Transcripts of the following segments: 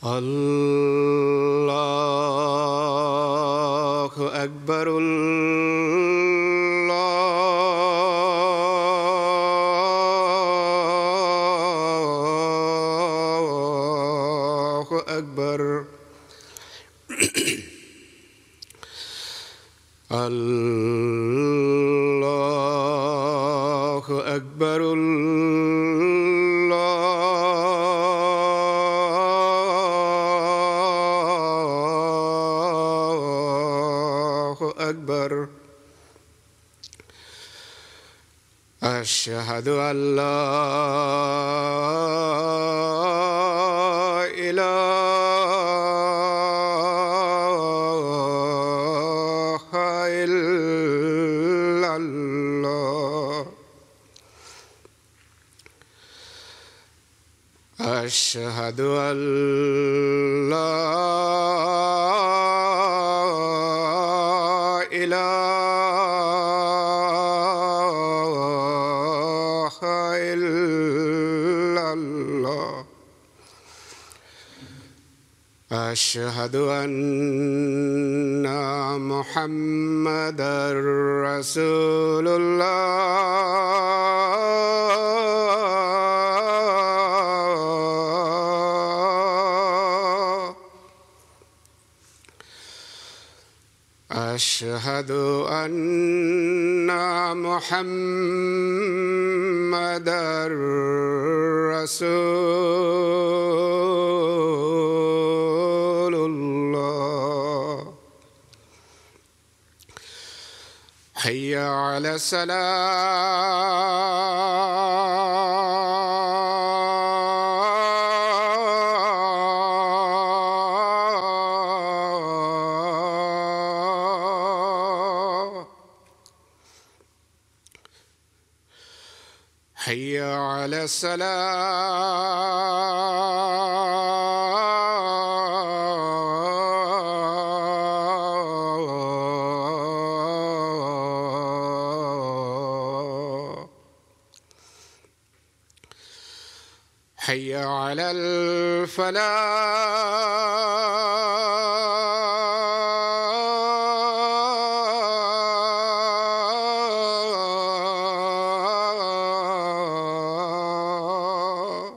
الله أكبر. الله أكبر. الله أكبر. الله أكبر. أشهد أن لا إله إلا الله. أشهد أن لا إله إلا الله. أشهد أن محمدًا رسول الله. أشهد أن محمدًا رسول الله. حي على الصلاة. حي على الصلاة. حي على الفلاح.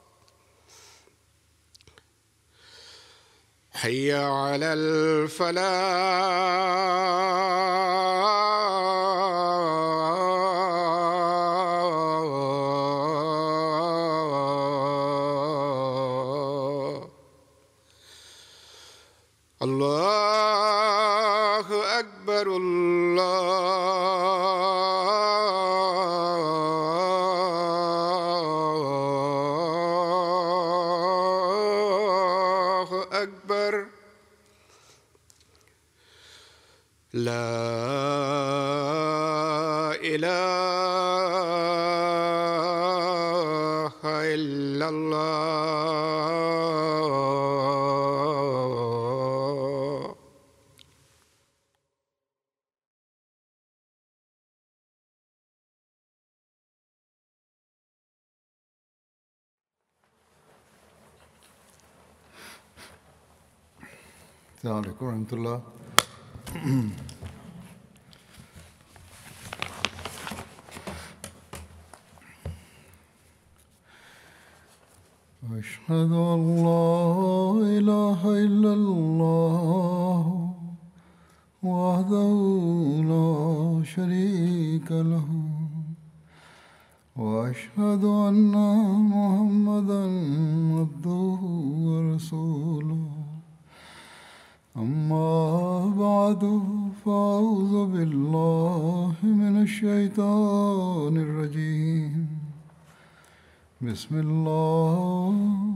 حي على الفلاح. الله أكبر. الله أكبر. لا إله إلا الله. السلام عليكم ورحمة الله. أشهد أن لا إله إلا الله وحده لا شريك له وأشهد أن محمدًا عبده ورسوله. أما بعد فأعوذ بالله من الشيطان الرجيم. بسم الله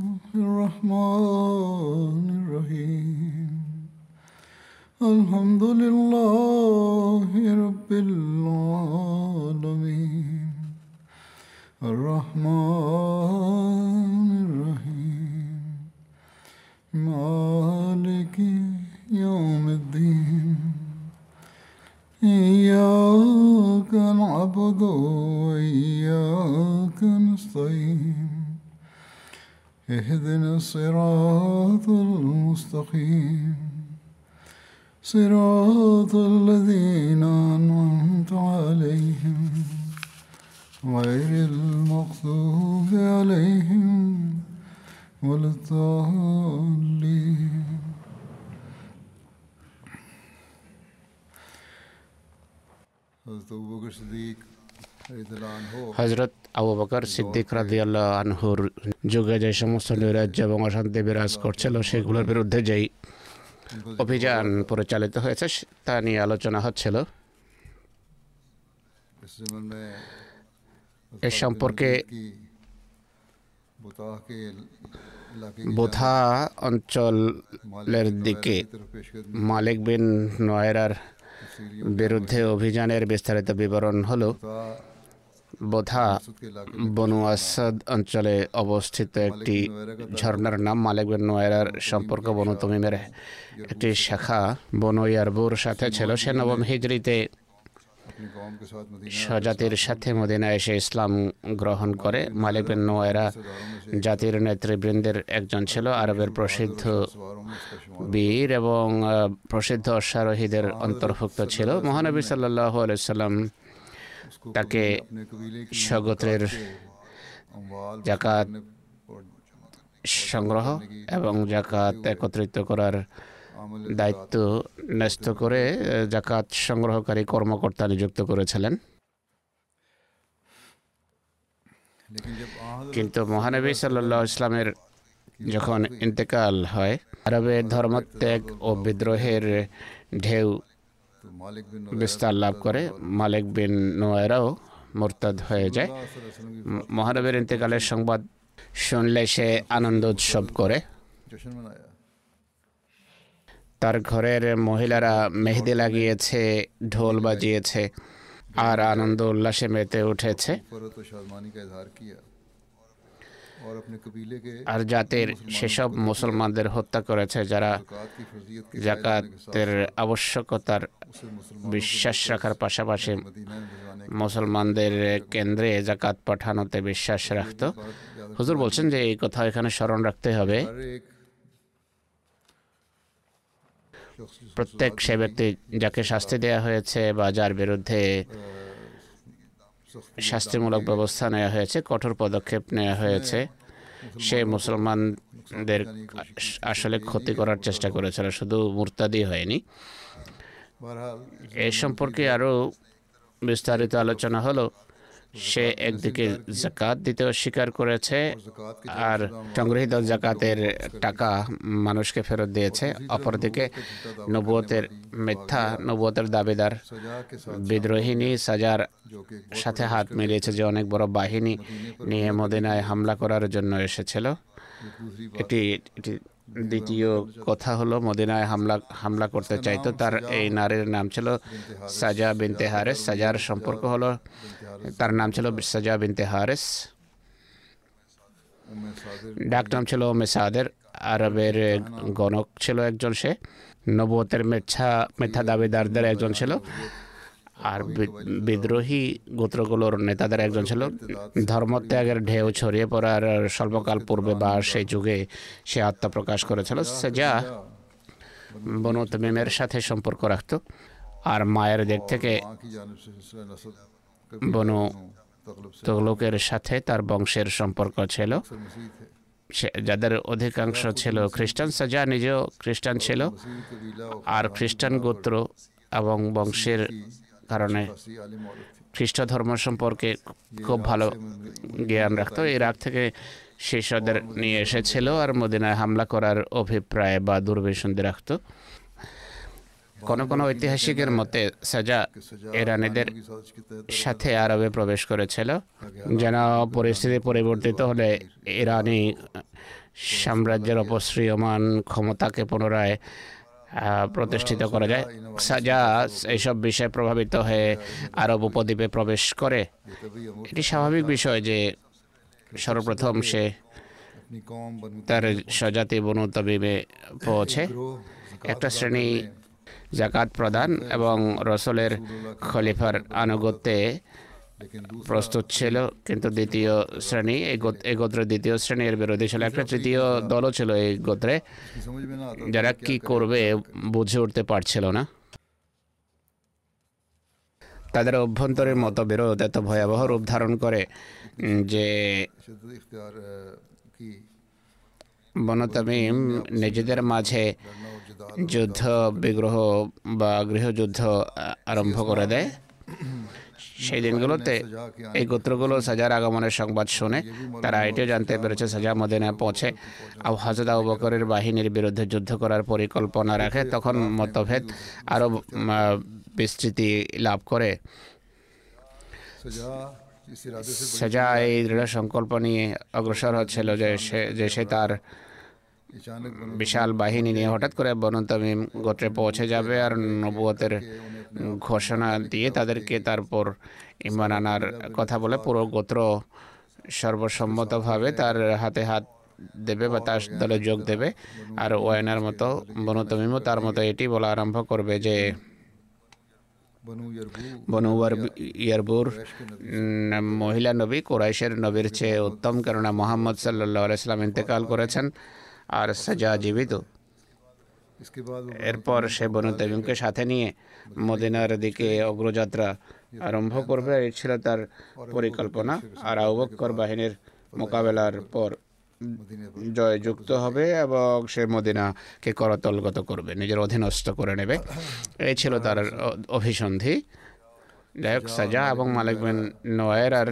الرحمن الرحيم. الحمد لله رب العالمين. الرحمن الرحيم. مالك يوم الدين. إياك نعبد وإياك نستعين. اهدنا الصراط المستقيم صراط الذين أنعمت عليهم غير المغضوب عليهم ولا الضالين. হযরত আবু বকর সিদ্দিক রাদিয়াল্লাহু আনহুর যুগে যে সমস্ত নৈরাজ্য এবং অশান্তি বিরাজ করছিল সেগুলোর বিরুদ্ধে যেই অভিযান পরিচালিত হয়েছে তা নিয়ে আলোচনা হচ্ছিল। এ সম্পর্কে বোথা অঞ্চলের দিকে মালিক বিন নোয়েরার বিরুদ্ধে অভিযানের বিস্তারিত বিবরণ হলো বোথা বনু আসাদ অঞ্চলে অবস্থিত একটি ঝর্ণার নাম মালিক বিন নোয়েরার সম্পর্ক বনু তমিমের একটি শাখা বনু ইয়ারবুর সাথে ছিল। সে নবম হিজরিতে স্বজাতির সাথে মদিনায় এসে ইসলাম গ্রহণ করে। মালিক বিন নোয়েরা জাতির নেতৃবৃন্দের একজন ছিল, আরবের প্রসিদ্ধ বীর এবং প্রসিদ্ধ অশ্বারোহীদের অন্তর্ভুক্ত ছিল। মহানবী সাল্লাল্লাহু আলাইহি সাল্লাম তাকে স্বগোত্রের যাকাত সংগ্রহ এবং যাকাত একত্রিত করার দায়িত্ব ন্যস্ত করে যাকাত সংগ্রহকারী কর্মকর্তা নিযুক্ত করেছিলেন। কিন্তু মহানবী সাল্লাল্লাহু আলাইহি ইসলামের যখন ইন্তেকাল হয়, আরবের ধর্মত্যাগ ও বিদ্রোহের ঢেউ বিস্তার লাভ করে। মালিক বিন নোয়েরাও মুরতাদ হয়ে যায়। মহানবীর ইন্তেকালের সংবাদ শুনলে সে আনন্দ উৎসব করে। তার ঘরের মহিলারা মেহেদি লাগিয়েছে, ঢোল বাজিয়েছে আর আনন্দ উল্লাসে মেতে উঠেছে। আর জাতির সেসব মুসলমানদের হত্যা করেছে যারা যাকাতের আবশ্যকতার বিশ্বাস রাখার পাশাপাশি মুসলমানদের কেন্দ্রে যাকাত পাঠানোতে বিশ্বাস রাখত। হুজুর বলছেন যে এই কথা এখানে স্মরণ রাখতে হবে, প্রত্যেক সে ব্যক্তি যাকে শাস্তি দেওয়া হয়েছে বা যার বিরুদ্ধে শাস্তিমূলক ব্যবস্থা নেওয়া হয়েছে, কঠোর পদক্ষেপ নেওয়া হয়েছে, সে মুসলমানদের আসলে ক্ষতি করার চেষ্টা করেছিল, শুধু মুরতাদি হয়নি। এ সম্পর্কে আরও বিস্তারিত আলোচনা হলো। সে একদিকে যাকাত দিতে অস্বীকার করেছে আর সংগৃহীত যাকাতের টাকা মানুষকে ফেরত দিয়েছে। অপরদিকে নবুয়তের দাবিদার বিদ্রোহিনী সাজার সাথে হাত মিলিয়েছে, যে অনেক বড় বাহিনী নিয়ে মদিনায় হামলা করার জন্য এসেছিল। এটি দ্বিতীয় কথা হলো মদিনায় হামলা করতে চাইতো। তার এই নারীর নাম ছিল সাজা বিনতে হারেস। সাজার সম্পর্ক হলো, তার নাম ছিল সাজা বিনতে হারেস, ডাক নাম ছিল উম্মে সাদের। আরবের গণক ছিল একজন, সে নবুয়তের মিথ্যা দাবিদারদের একজন ছিল আর বিদ্রোহী গোত্রগুলোর নেতাদের একজন ছিল। ধর্মত্যাগের ঢেউ ছড়িয়ে পড়ার স্বল্পকাল পূর্বে বা সেই যুগে সে আত্মপ্রকাশ করেছিল। সাজা বনু তামিমের সাথে সম্পর্ক রাখত আর মায়ের দিক থেকে বনু তুগলকের সাথে তার বংশের সম্পর্ক ছিল, যাদের অধিকাংশ ছিল খ্রিস্টান। সাজা নিজেও খ্রিস্টান ছিল আর খ্রিস্টান গোত্র এবং বংশের কারণে খ্রিস্ট ধর্ম সম্পর্কে খুব ভালো জ্ঞান রাখত। ইরাক থেকে শিষ্যদের নিয়ে এসেছিল আর মদিনায় হামলা করার অভিপ্রায় বা দুর্বিসন্ধি রাখত। কোন কোন ঐতিহাসিকের মতে সাজা ইরানিদের সাথে আরবে প্রবেশ করেছিল, যেন পরিস্থিতি পরিবর্তিত হলে ইরানি সাম্রাজ্যের অপশ্রিয়মান ক্ষমতাকে পুনরায় প্রতিষ্ঠিত করা যায়। সাজা এইসব বিষয়ে প্রভাবিত হয়ে আরব উপদ্বীপে প্রবেশ করে। এটি স্বাভাবিক বিষয় যে সর্বপ্রথম সে তার স্বজাতি বনু তামিমে পৌঁছে। একটা শ্রেণী জাকাত প্রদান এবং রসুলের খলিফার আনুগত্যে প্রস্তুত ছিল, কিন্তু দ্বিতীয় শ্রেণী এই গোত্রের দ্বিতীয় শ্রেণী এর বিরোধী ছিল। একটা তৃতীয় দলও ছিল এই গোত্রে, যারা কি করবে বুঝে উঠতে পারছিল না। তাদের অভ্যন্তরীণ মতবিরোধ এত ভয়াবহ রূপ ধারণ করে যে বনু তামিম নিজেদের মাঝে যুদ্ধ বিগ্রহ বা গৃহযুদ্ধ আরম্ভ করে দেয়। সেই দিনগুলোতে এই গোত্রগুলো সাজার আগমনের সংবাদ শুনে তারা এটিও জানতে পেরেছে সাজা মদিনায় পৌঁছে হযরত আবু বকরের বাহিনীর বিরুদ্ধে যুদ্ধ করার পরিকল্পনা রাখে। তখন মতভেদ আরও বিস্তৃতি লাভ করে। সাজা এই দৃঢ় সংকল্প নিয়ে অগ্রসর হচ্ছিল যে সে তার বিশাল বাহিনী নিয়ে হঠাৎ করে বনু তামিম গোত্রে পৌঁছে যাবে আর নবুয়তের ঘোষণা দিয়ে তাদেরকে তারপর ঈমান আনার কথা বলে পুরো গোত্র সর্বসম্মতভাবে তার হাতে হাত দেবে বা তার দলে যোগ দেবে। আর ওয়াইনার মতো বনু তামিমও তার মতো এটি বলা আরম্ভ করবে যে বনু ইয়ারবুর মহিলা নবী কুরাইশের নবীর চেয়ে উত্তম, কেননা মোহাম্মদ সাল্লাল্লাহু আলাইহি সাল্লাম ইন্তেকাল করেছেন আর সাজা জীবিত। এরপর সে বনু তামিমকে সাথে নিয়ে মদিনার দিকে অগ্রযাত্রা আরম্ভ করবে। এই ছিল তার পরিকল্পনা। আর আবু বকর বাহিনীর মোকাবেলার পর জয়যুক্ত হবে এবং সে মদিনাকে করতলগত করবে, নিজের অধীনস্থ করে নেবে। এই ছিল তার অভিসন্ধি। যাই হোক, সাজা এবং মালিক বিন নুয়ায়রার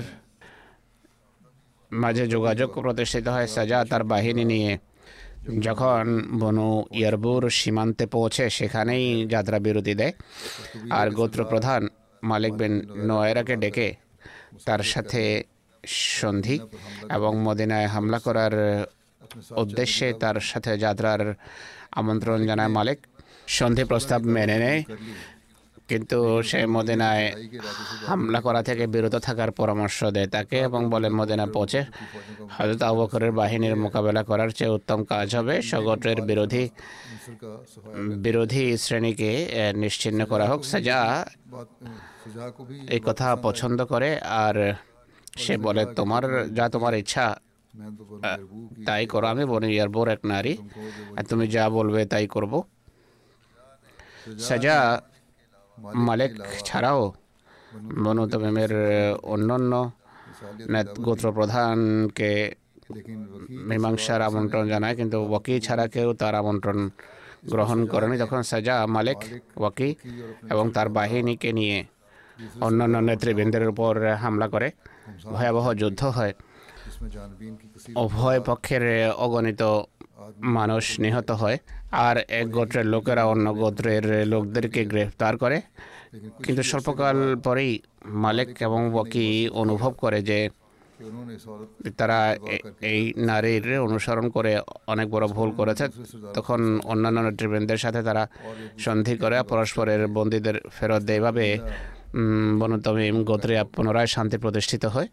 মাঝে যোগাযোগ প্রতিষ্ঠিত হয়। সাজা তার বাহিনী নিয়ে যখন বনু ইয়ারবুর সীমান্তে পৌঁছে সেখানেই যাত্রা বিরতি দেয় আর গোত্রপ্রধান মালিক বিন নুয়ায়রাকে ডেকে তার সাথে সন্ধি এবং মদিনায় হামলা করার উদ্দেশ্যে তার সাথে যাত্রার আমন্ত্রণ জানায়। মালিক সন্ধি প্রস্তাব মেনে নেয়, কিন্তু সে মদিনায় হামলা করা থেকে বিরত থাকার পরামর্শ দেয় তাকে এবং বলে মদিনা পৌঁছে হযরত আবু বকরের বাহিনীর মোকাবেলা করার চেয়ে উত্তম কাজ হবে সগোত্রের বিরোধী শ্রেণীকে নিশ্চিহ্ন করা হোক। সাজা এই কথা পছন্দ করে আর সে বলে তোমার ইচ্ছা তাই করো, আমি বনু ইয়ারবুর এক নারী, তুমি যা বলবে তাই করব। সাজা মালিক ছাড়াও বনু তামিমের অন্যান্য গোত্রপ্রধানকে মীমাংসার আমন্ত্রণ জানায়, কিন্তু ওয়াকি ছাড়া কেউ তার আমন্ত্রণ গ্রহণ করেনি। তখন সাজা মালিক, ওয়াকি এবং তার বাহিনীকে নিয়ে অন্যান্য নেতৃবৃন্দের উপর হামলা করে। ভয়াবহ যুদ্ধ হয়, উভয় পক্ষের অগণিত মানুষ নিহত হয় আর এক গোত্রের লোকেরা অন্য গোত্রের লোকদেরকে গ্রেফতার করে। কিন্তু স্বল্পকাল পরেই মালিক এবং ওয়াকি অনুভব করে যে তারা এই নারীর অনুসরণ করে অনেক বড় ভুল করেছে। তখন অন্যান্য নেতৃবৃন্দের সাথে তারা সন্ধি করে পরস্পরের বন্দীদের ফেরত দেয়। এভাবে বনু তামিম গোত্রে পুনরায় শান্তি প্রতিষ্ঠিত হয়।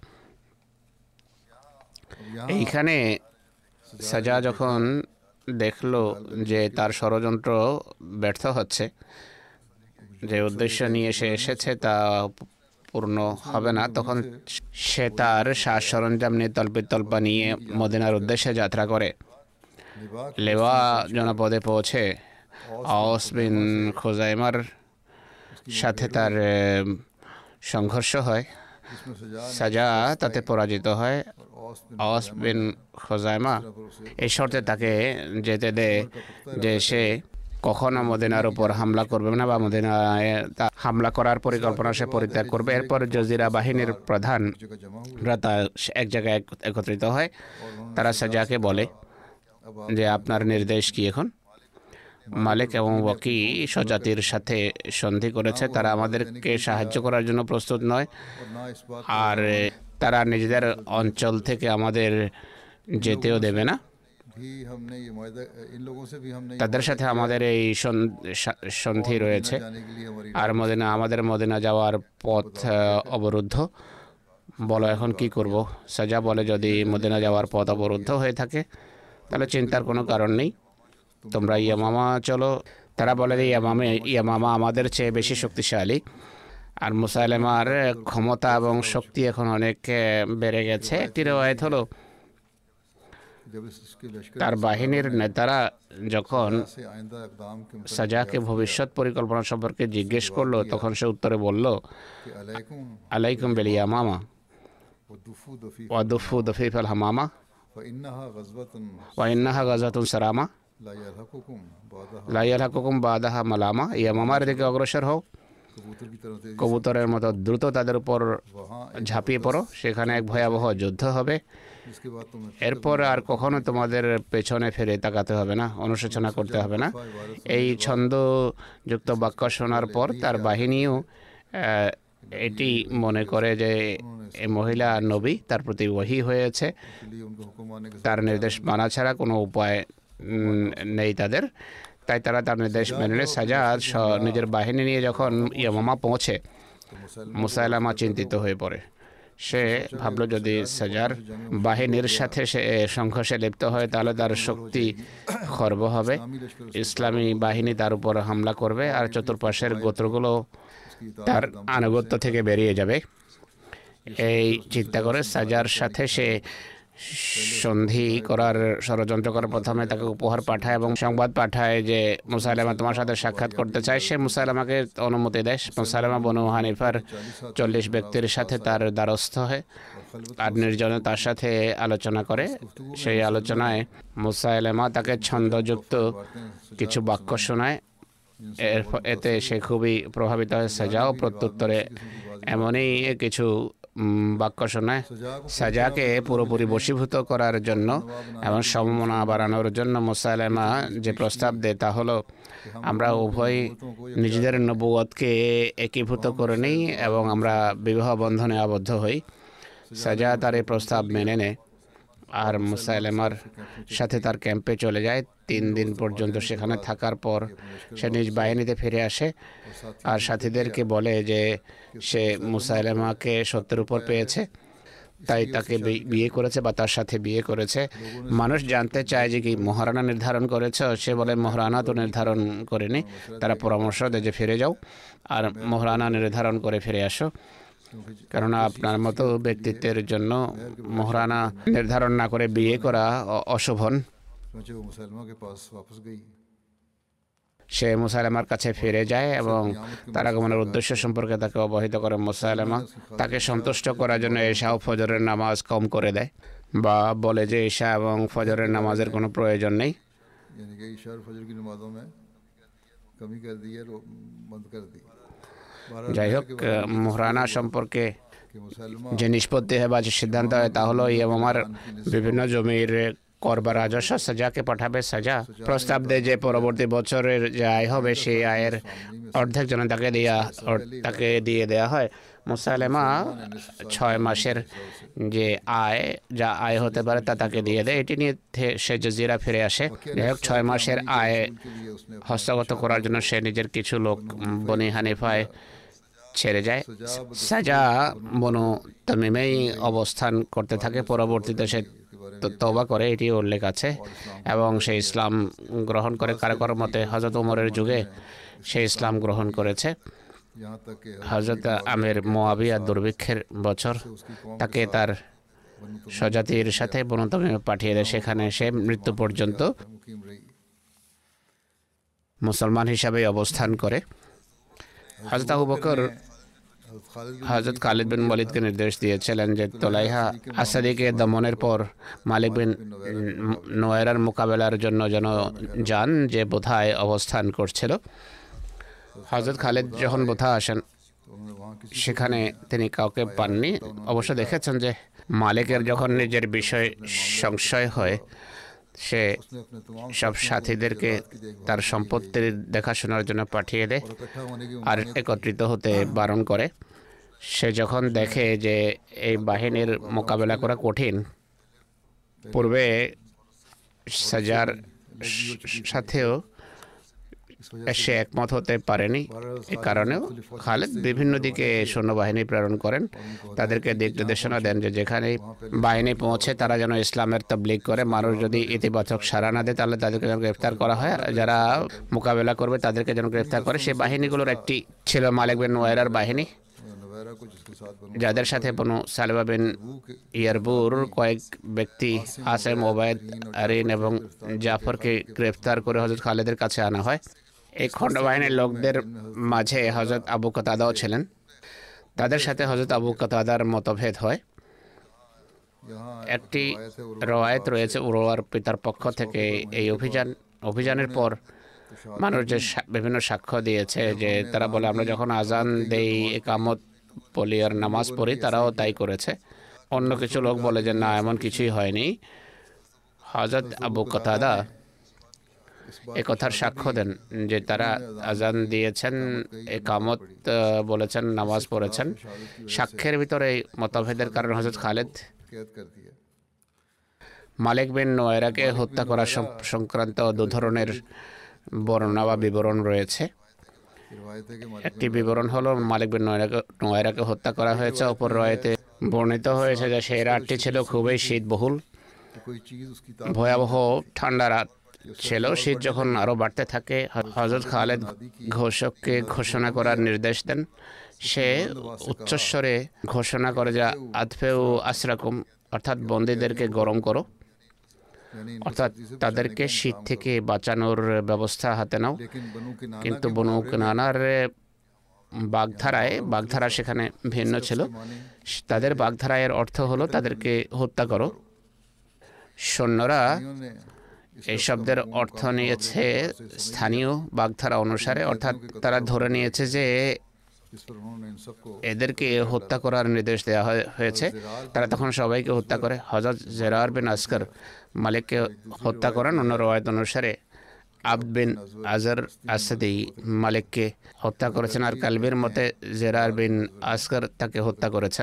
এইখানে সাজা যখন দেখলো যে তার ষড়যন্ত্র ব্যর্থ হচ্ছে, যে উদ্দেশ্য নিয়ে সে এসেছে তা পূর্ণ হবে না, তখন সে তার সাজ সরঞ্জাম নিয়ে তল্পা নিয়ে মদিনার উদ্দেশ্যে যাত্রা করে। লেওয়া জনপদে পৌঁছে আওস বিন খুজাইমার সাথে তার সংঘর্ষ হয়। সাজা তাতে পরাজিত হয়। আওস বিন খুজাইমা এই শর্তে তাকে যেতে দেয় যে সে কখনো মদিনার উপর হামলা করবে না বা মদিনায় হামলা করার পরিকল্পনা সে পরিত্যাগ করবে। এরপর জজিরা বাহিনীর প্রধানরা এক জায়গায় একত্রিত হয়। তারা সাজাকে বলে যে আপনার নির্দেশ কি এখন? মালিক এবং ওয়াকি স্বজাতির সাথে সন্ধি করেছে, তারা আমাদেরকে সাহায্য করার জন্য প্রস্তুত নয় আর তারা নিজেদের অঞ্চল থেকে আমাদের যেতেও দেবে না। তাদের সাথে আমাদের এই সন্ধি রয়েছে আর আমাদের মদিনা যাওয়ার পথ অবরুদ্ধ। বলো এখন কি করব? সাজা বলে যদি মদিনা যাওয়ার পথ অবরুদ্ধ হয়ে থাকে তাহলে চিন্তার কোনো কারণ নেই, তোমরা ইয়ামামা চলো। তারা বলে ইয়ামামা আমাদের চেয়ে বেশি শক্তিশালী আর মুসাইলামার ক্ষমতা এবং শক্তি এখন অনেক বেড়ে গেছে। একটি রেওয়ায়েত হলো তার বাহিনীর নেতারা যখন সাজাকে ভবিষ্যৎ পরিকল্পনা সম্পর্কে জিজ্ঞেস করলো, তখন সে উত্তরে বলল, আলাইকুম বিল ইয়ামামা ওয়া দুফু দফিফাল হামামা ওয়া ইন্নাহা গাযাতুন সারামা লা ইয়ালহাকুকুম বাদাহা মালামা। ইয়ামামার দিকে অগ্রসর হও, কবুতরের মতো দ্রুত তাদের উপর ঝাঁপিয়ে পড়ো, সেখানে এক ভয়াবহ যুদ্ধ হবে। এরপর আর কখনো তোমাদের পেছনে ফিরে তাকাতে হবে না, অনুশোচনা করতে হবে না। এই ছন্দযুক্ত বাক্য শোনার পর তার বাহিনীও এটি মনে করে যে এই মহিলা নবী, তার প্রতি ওহী হয়েছে, তার নির্দেশ মানা ছাড়া কোনো উপায় নেই তাদের। তাই তারা তার নির্দেশ মেনে নেয়। সাজাদ নিজের বাহিনী নিয়ে যখন ইয়ামামা পৌঁছে, মুসাইলামা চিন্তিত হয়ে পড়ে। সে ভাবল যদি সাজার বাহিনীর সাথে সে সংঘর্ষে লিপ্ত হয় তাহলে তার শক্তি খর্ব হবে, ইসলামী বাহিনী তার উপর হামলা করবে আর চতুর্পাশের গোত্রগুলো তার আনুগত্য থেকে বেরিয়ে যাবে। এই চিন্তা করে সাজার সাথে সে সন্ধি করার ষড়যন্ত্র করে প্রথমে তাকে উপহার পাঠায় এবং সংবাদ পাঠায় যে মুসাইলামা তোমার সাথে সাক্ষাৎ করতে চায়। সে মুসাইলামাকে অনুমতি দেয়। মুসাইলামা বনু হানিফার 40 ব্যক্তির সাথে তার দ্বারস্থ হয় আর নির্জনে তার সাথে আলোচনা করে। সেই আলোচনায় মুসাইলামা তাকে ছন্দযুক্ত কিছু বাক্য শোনায়। এতে সে খুবই প্রভাবিত হয়। সাজাও প্রত্যুত্তরে এমনই কিছু বাক্য শোনায়। সাজাকে পুরোপুরি বশীভূত করার জন্য এবং সম্ভাবনা বাড়ানোর জন্য মুসাইলামা যে প্রস্তাব দেয় তা হলো, আমরা উভয় নিজেদের নবুয়তকে একীভূত করে নিই এবং আমরা বিবাহ বন্ধনে আবদ্ধ হই। সাজা তার এই প্রস্তাব মেনে নেয় আর মুসাইলামার সাথে তার ক্যাম্পে চলে যায়। 3 দিন পর্যন্ত সেখানে থাকার পর সে নিজ বাহিনীতে ফিরে আসে আর সাথীদেরকে বলে যে সে মুসাইলামাকে সত্যের উপর পেয়েছে, তাই তাকে বিয়ে করেছে বা তার সাথে বিয়ে করেছে। মানুষ জানতে চায় যে কি মহারানা নির্ধারণ করেছে। সে বলে মহারানা তো নির্ধারণ করেনি। তারা পরামর্শ দেয় যে ফিরে যাও আর মহারানা নির্ধারণ করে ফিরে আসো, কেননা আপনার মতো ব্যক্তিত্বের জন্য মহারানা নির্ধারণ না করে বিয়ে করা অশোভন। সে মুসাইলামার কাছে ফিরে যায় এবং তার আগমনের উদ্দেশ্য সম্পর্কে তাকে অবহিত করে। মুসাইলামা তাকে সন্তুষ্ট করার জন্য এশা ও ফজরের নামাজ কম করে দেয় বা বলে যে এশা এবং ফজরের নামাজের কোনো প্রয়োজন নেই। যাই হোক, মহারানা সম্পর্কে যে নিষ্পত্তি হয় বা যে সিদ্ধান্ত হয় তা হলো ইয়ামামার বিভিন্ন জমির কর বা রাজস্ব সাজাকে পাঠাবে। সাজা প্রস্তাব দেয় যে পরবর্তী বছরের যে আয় হবে সেই আয়ের অর্ধেক যেন তাকে দিয়ে দেওয়া হয়। মুসাইলামা 6 মাসের যে আয় হতে পারে তা তাকে দিয়ে দেয়। এটি নিয়ে সে জজিরা ফিরে আসে। যাই হোক, 6 মাসের আয় হস্তগত করার জন্য সে নিজের কিছু লোক বনি হানিফায় ছেড়ে যায়। সাজা বনু তামিমেই অবস্থান করতে থাকে। পরবর্তীতে সে তওবা করে, এটি উল্লেখ আছে, এবং সে ইসলাম গ্রহণ করে। কারো মতে হযরত ওমরের যুগে সে ইসলাম গ্রহণ করেছে। হযরত আমির মুয়াবিয়া দুর্ভিক্ষের বছর তাকে তার স্বজাতির সাথে বনু তামিমে পাঠিয়ে দেয়। সেখানে সে মৃত্যু পর্যন্ত মুসলমান হিসাবে অবস্থান করে। হযরত আবু বকর হযরত খালিদ বিন ওয়ালিদকে নির্দেশ দিয়েছিলেন যে তোলাইহা আসাদিকে দমনের পর মালিক বিন নোয়েরার মোকাবেলার জন্য যেন যান, যে বোথায় অবস্থান করছিল। হযরত খালিদ যখন বোথা আসেন সেখানে তিনি কাউকে পাননি। অবশ্য দেখেছেন যে মালিকের যখন নিজের বিষয় সংশয় হয় সে সব সাথীদেরকে তার সম্পত্তির দেখাশোনার জন্য পাঠিয়ে দেয় আর একত্রিত হতে বারণ করে। সে যখন দেখে যে এই বাহিনীর মোকাবেলা করা কঠিন, পূর্বে সাজার সাথেও সে একমত হতে পারেনি, এ কারণেও খালিদ বিভিন্ন দিকে সৈন্যবাহিনী প্রেরণ করেন। তাদেরকে দিক নির্দেশনা দেন যে যেখানে বাহিনী পৌঁছে তারা যেন ইসলামের তাবলীগ করে। মানুষ যদি ইতিবাচক সাড়া না দেয় তাহলে তাদেরকে যেন গ্রেফতার করা হয়, আর যারা মোকাবেলা করবে তাদেরকে যেন গ্রেফতার করে। সেই বাহিনীগুলোর একটি ছিল মালিক বিন নোয়েরার বাহিনী। যাদের সাথে বনু সালবা বিন ইয়ারবুর কয়েক ব্যক্তি আসেম, ওবায়দ, আরিন এবং জাফরকে গ্রেফতার করে হযরত খালিদের কাছে আনা হয়। এই খণ্ডবাহিনীর লোকদের মাঝে হযরত আবু কাতাদাও ছিলেন। তাদের সাথে হযরত আবু কাতাদার মতভেদ হয়। একটি রওয়ায়েত রয়েছে উরওয়ার পিতার পক্ষ থেকে এই অভিযানের পর মানুষ যে বিভিন্ন সাক্ষ্য দিয়েছে, যে তারা বলে আমরা যখন আজান দেই, একামত বলি আর নামাজ পড়ি, তারাও তাই করেছে। অন্য কিছু লোক বলে যে না, এমন কিছুই হয়নি। হযরত আবু কাতাদা এ কথার সাক্ষ্য দেন যে তারা আজান দিয়েছেন, একামত বলেছেন, নামাজ পড়েছেন। সাক্ষ্যের ভিতরে মতভেদের কারণে হযরত খালিদ মালিক বিন নুয়ায়রাকে হত্যা করা সংক্রান্ত দু ধরনের বর্ণনা বা বিবরণ রয়েছে। একটি বিবরণ হলো মালিক বিন নুয়ায়রাকে হত্যা করা হয়েছে। অপর রয়েতে বর্ণিত হয়েছে যে সেই রাতটি ছিল খুবই শীতবহুল, ভয়াবহ ঠান্ডা রাত ছিল। শীত যখন আরও বাড়তে থাকে, হযরত খালিদ ঘোষককে ঘোষণা করার নির্দেশ দেন। সে উচ্চস্বরে ঘোষণা করে যে আদফেউ আসরাকুম, অর্থাৎ বন্দীদেরকে গরম করো, অর্থাৎ তাদেরকে শীত থেকে বাঁচানোর ব্যবস্থা হাতে নাও। কিন্তু বনু কিনানার বাগধারা সেখানে ভিন্ন ছিল। তাদের বাগধারায়ের অর্থ হলো তাদেরকে হত্যা করো। সৈন্যরা এই শব্দের অর্থ নিয়েছে স্থানীয় বাগধারা অনুসারে, অর্থাৎ তারা ধরে নিয়েছে যে এদেরকে হত্যা করার নির্দেশ দেওয়া হয়েছে। তারা তখন সবাইকে হত্যা করে। হযরত জেরার বিন আসকার মালিককে হত্যা করেন। অন্য রওয়ায়াত অনুসারে আবদ বিন আজর আসাদি মালিককে হত্যা করেছেন, আর কালবির মতে জেরার বিন আসকার তাকে হত্যা করেছেন।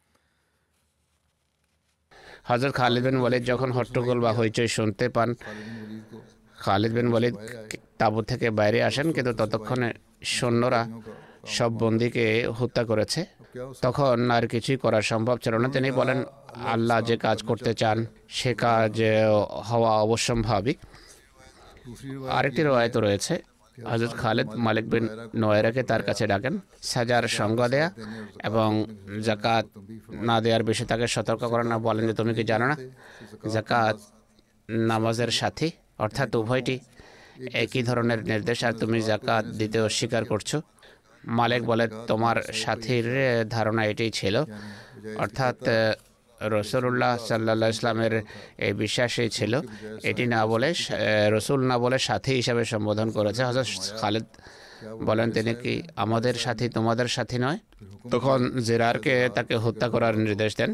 হযরত খালিদ বিন ওয়ালিদ যখন হট্টগোল বা হইচই শুনতে পান, খালিদ বিন ওয়ালিদ তাঁবু থেকে বাইরে আসেন, কিন্তু ততক্ষণে সৈন্যরা সব বন্দীকে হত্যা করেছে। তখন আর কিছুই করা সম্ভব ছিল না। তিনি বলেন, আল্লাহ যে কাজ করতে চান সে কাজ হওয়া অবশ্যম্ভাবী। আরেকটি রওয়ায়াত রয়েছে, হযরত খালিদ মালিক বিন নুয়ায়রাকে তার কাছে ডাকেন, সাজার সঙ্গ দেয়া এবং যাকাত না দেওয়ার বিষয়ে তাকে সতর্ক করেন। না, বলেন যে তুমি কি জানো না যাকাত নামাজের সাথী, অর্থাৎ উভয়টি একই ধরনের নির্দেশ, আর তুমি যাকাত দিতে অস্বীকার করছো। মালিক বলে, তোমার সাথীর ধারণা এটাই ছিল, অর্থাৎ রসুল্লাহ সাল্লাল্লাহু আলাইহি ইসলামের এই বিশ্বাসই ছিল। এটি না বলে, রসুল না বলে সাথী হিসাবে সম্বোধন করেছে। হযরত খালিদ বলেন, তিনি কি আমাদের সাথী, তোমাদের সাথী নয়? তখন জেরারকে তাকে হত্যা করার নির্দেশ দেন,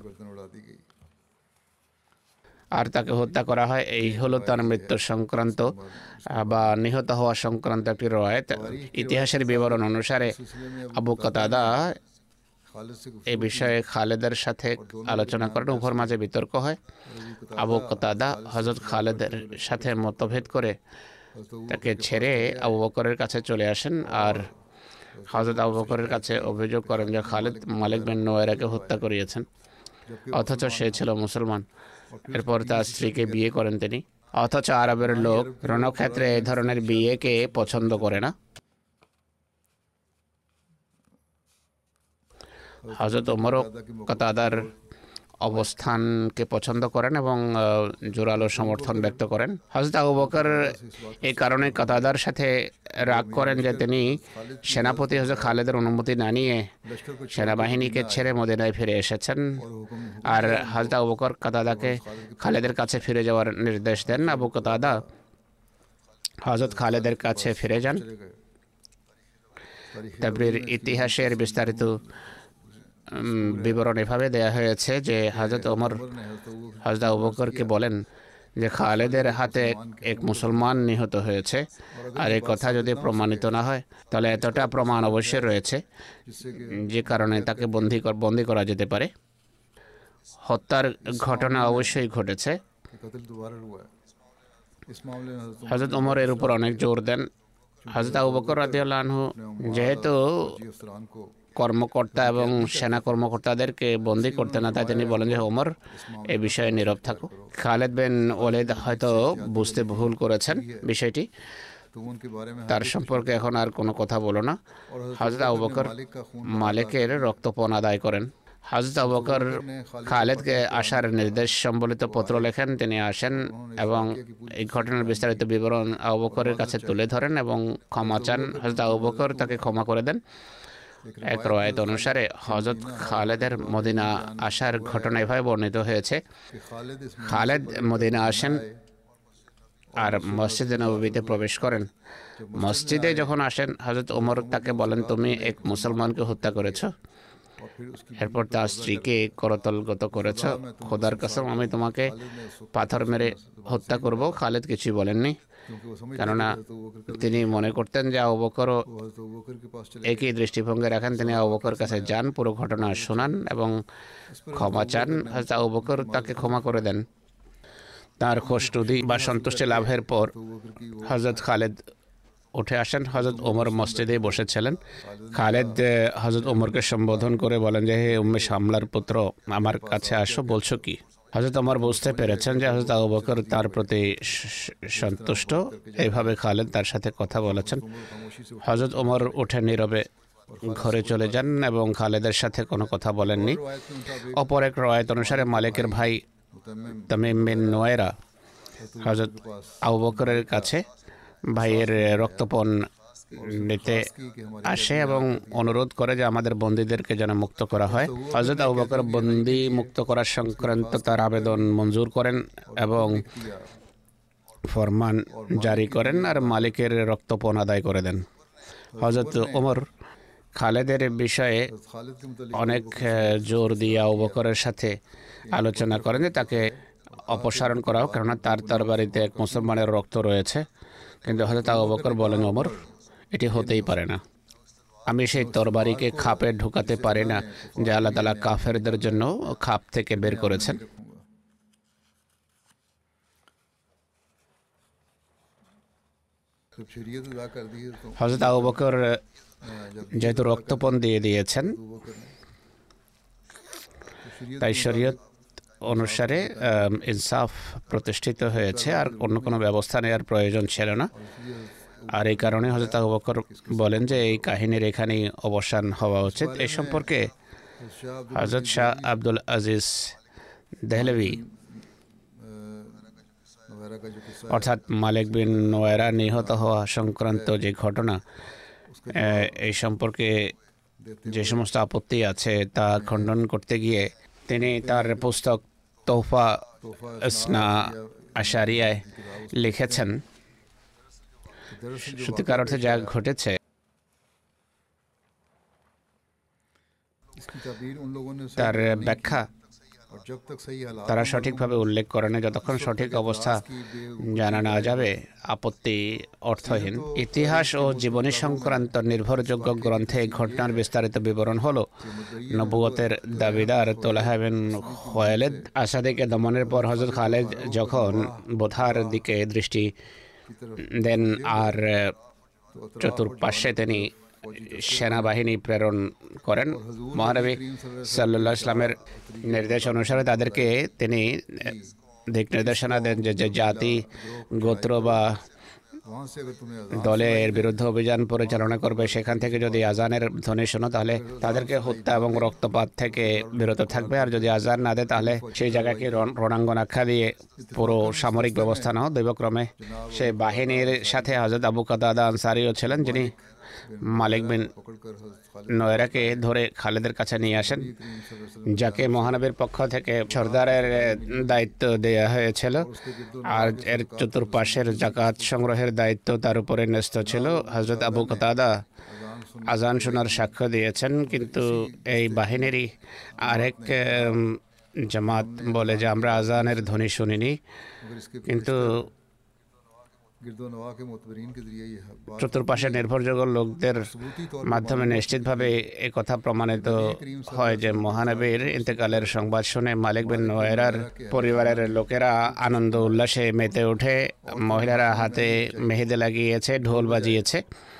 আর তাকে হত্যা করা হয়। এই হলো তার মৃত্যু সংক্রান্ত বা নিহত হওয়া সংক্রান্ত একটি রওয়ায়াত। ইতিহাসের বিবরণ অনুসারে আবু কাতাদা এই বিষয়ে খালেদের সাথে আলোচনা করেন। উভয়ের মাঝে বিতর্ক হয়। আবু কাতাদা হযরত খালেদের সাথে মতভেদ করে তাকে ছেড়ে আবু বকরের কাছে চলে আসেন, আর হযরত আবু বকরের কাছে অভিযোগ করেন যে খালিদ মালিক বিন নুয়ায়রাকে হত্যা করিয়েছেন, অথচ সে ছিল মুসলমান। এরপর তার স্ত্রীকে বিয়ে করেন তিনি। অথচ আরবের লোক রণক্ষেত্রে এই ধরনের বিয়েকে পছন্দ করে না। হযরত ওমরও কাতাদার অবস্থানকে পছন্দ করেন এবং জোরালো সমর্থন ব্যক্ত করেন। হযরত আবু বকর এই কারণে কাতাদার সাথে রাগ করেন যে তিনি সেনাপতি হযরত খালিদের অনুমতি না নিয়ে সেনাবাহিনীকে ছেড়ে মদিনায় ফিরে এসেছেন, আর হযরত আবু বকর কাতাদাকে খালিদের কাছে ফিরে যাওয়ার নির্দেশ দেন। আবু কাতাদা হযরত খালিদের কাছে ফিরে যান। তাবরির ইতিহাসের বিস্তারিত বিবরণ এভাবে দেয়া হয়েছে যে হযরত ওমর হযরত আবু বকরকে বলেন যে খালিদের হাতে এক মুসলমান নিহত হয়েছে, আর এই কথা যদি প্রমাণিত না হয় তাহলে এতটা প্রমাণ অবশ্যই রয়েছে যে কারণে তাকে বন্দী করা যেতে পারে। হত্যার ঘটনা অবশ্যই ঘটেছে। হযরত ওমর এর উপর অনেক জোর দেন। হযরত আবু বকর রাদিয়াল্লাহু আনহু যেহেতু কর্মকর্তা এবং সেনা কর্মকর্তাদেরকে বন্দী করতে না, তাই তিনি বলেন যে ওমর এই বিষয়ে নীরব থাকো। খালিদ বিন ওয়ালিদ হয়তো বুঝতে ভুল করেছেন বিষয়টি, तो वो उनके बारे में তার সম্পর্কে এখন আর কোনো কথা বলো না। और হযরত আবু বকর मालिक का खून মালিকের রক্তপণ আদায় করেন। হযরত আবু বকর খালেদকে আসার নির্দেশ সম্বলিত পত্র লেখেন। তিনি আসেন এবং এই ঘটনার বিস্তারিত বিবরণ আবু বকরের কাছে তুলে ধরেন এবং ক্ষমা চান। হযরত আবু বকর তাকে ক্ষমা করে দেন। এক রওয়ায়াত অনুসারে হযরত খালেদের মদিনা আসার ঘটনা এভাবে বর্ণিত হয়েছে। कि खालिद इस খালেদ মদিনা আসেন আর মসজিদে নববীতে প্রবেশ করেন। মসজিদে যখন আসেন হযরত ওমর তাকে বলেন, তুমি এক মুসলমানকে হত্যা করেছ, और फिर उसकी এরপর তার স্ত্রীকে করতলগত করেছ। খোদার কসম, আমি তোমাকে পাথর মেরে হত্যা করব। খালেদ কিছুই বলেননি, क्योंकि वो समझ কেননা तो वो कर তিনি মনে করতেন যে আবু বকরও तो वो कर के पास चले একই দৃষ্টিভঙ্গি রাখেন। তিনি আবু বকর কাছে যান, পুরো ঘটনা শোনান এবং ক্ষমা চান। হযরত আবু বকর তাকে ক্ষমা করে দেন। তার খুশনুদি বা সন্তুষ্টি লাভের পর तो वो कर की वो হযরত খালেদ উঠে আসেন। হযরত ওমর মসজিদে বসেছিলেন। খালেদ হযরত ওমরকে সম্বোধন করে বলেন যে, হে উম্মে শামলার পুত্র, আমার কাছে আসো, বলছো কি? হযরত ওমর বুঝতে পেরেছেন যে হযরত আবু বকর তার প্রতি সন্তুষ্ট। এইভাবে খালেদ তার সাথে কথা বলেছেন। खामोशी से হযরত ওমর উঠে নীরবে ঘরে চলে যান এবং খালেদের সাথে কোনো কথা বলেননি। रवायत के मुताबिक অপর এক রওয়ায়াত অনুসারে মালিকের ভাই मुतम्मिम তামিম বিন নোয়েরা হযরত আবু বকরের কাছে ভাইয়ের রক্তপণ নিতে আসে এবং অনুরোধ করে যে আমাদের বন্দীদেরকে যেন মুক্ত করা হয়। হযরত আবু বকর বন্দী মুক্ত করা সংক্রান্ত তার আবেদন মঞ্জুর করেন এবং ফরমান জারি করেন আর মালিকের রক্তপণ আদায় করে দেন। হযরত ওমর খালেদের বিষয়ে खालिद के मुताबिक অনেক জোর দিয়ে আবু বকরের সাথে আলোচনা করেন যে তাকে অপসারণ করা হোক, কেননা তার তরবারিতে এক মুসলমানের রক্ত রয়েছে। কিন্তু হযরত আবু বকর বলেন, ওমর, এটি হতেই পারে না। আমি সেই তরবারিকে খাপে ঢুকাতে পারি না যে আল্লাহ তাআলা কাফেরদের জন্য খাপ থেকে বের করেছেন। जब शरीयत अदा कर दी है तो হযরত আবু বকর যেহেতু রক্তপণ দিয়ে দিয়েছেন, वो करना तो शरीयत তাই শরীয়ত অনুসারে ইনসাফ প্রতিষ্ঠিত হয়েছে আর অন্য কোনো ব্যবস্থা নেওয়ার প্রয়োজন ছিল না। আর এই কারণে হযরত আবু বকর বলেন যে এই কাহিনীর এখানেই অবসান হওয়া উচিত। এই সম্পর্কে शाह হযরত শাহ আব্দুল আজিজ দেহলভি वगैरह का जो किस्सा অর্থাৎ মালিক বিন নোয়েরা নিহত হওয়া সংক্রান্ত যে ঘটনা, এই সম্পর্কে যে সমস্ত আপত্তি আছে তা খণ্ডন করতে গিয়ে তিনি তার পুস্তক তোহফা ইসনা আশারিয়ায় লিখেছেন, সত্যিকার অর্থে যা ঘটেছে इसकी ताबीर उन लोगों ने তার ব্যাখ্যা और जब तक सही हालात তারা সঠিকভাবে উল্লেখ করে না, যতক্ষণ সঠিক অবস্থা জানা না যাবে আপত্তি অর্থহীন। ইতিহাস ও জীবনী সংক্রান্ত নির্ভরযোগ্য গ্রন্থে এই ঘটনার বিস্তারিত বিবরণ হলো নবুয়তের দাবিদার তোলহা বিন খুয়াইলিদ আসাদিকে দমনের পর হযরত খালেদ যখন বোধার দিকে দৃষ্টি দেন আর চতুর্পাশে তিনি সেনাবাহিনী প্রেরণ করেন, মহানবী সাল্লাল্লাহু আলাইহি ওয়াসাল্লামের নির্দেশ অনুসারে তাদেরকে তিনি দিক নির্দেশনা দেন যে যে জাতি, গোত্র বা वहाँ से अगर तुम्हें দলের বিরুদ্ধে অভিযান পরিচালনা করবে সেখান থেকে যদি আজানের ধ্বনি শোনো তাহলে তাদেরকে হত্যা এবং রক্তপাত থেকে বিরত থাকবে, আর যদি আজান না দেয় তাহলে সেই জায়গাকে রণাঙ্গন আখ্যা দিয়ে পুরো সামরিক ব্যবস্থা নাও। দৈবক্রমে সেই বাহিনীর সাথে হযরত আবু কাতাদা আনসারীও ছিলেন, যিনি মালিক বিন पकड़कर हज़रत खालिद নয়রাকে ধরে খালেদের কাছে নিয়ে আসেন, যাকে মহানবীর পক্ষ থেকে সর্দারের দায়িত্ব দেয়া হয়েছিল আর এর চতুর্পাশের জাকাত সংগ্রহের দায়িত্ব তার উপরে ন্যস্ত ছিল। হযরত আবু কাতাদা আজান শোনার সাক্ষ্য দিয়েছেন, কিন্তু এই বাহিনীরই আরেক জামাত বলে যে আমরা আজানের ধ্বনি শুনিনি, मगर इसके কিন্তু गिरदो नवा के मुतबरीन के जरिए ये बात চতুর্পাশে নির্ভরযোগ্য লোকদের सबूती तौर মাধ্যমে নিশ্চিতভাবে এ কথা প্রমাণিত হয় যে মহানবীর ইন্তেকালের সংবাদ শুনে মালিক বিন নোয়েরার পরিবারের লোকেরা আনন্দ উল্লাসে মেতে ওঠে। মহিলারা হাতে মেহেদি লাগিয়েছে, ঢোল বাজিয়েছে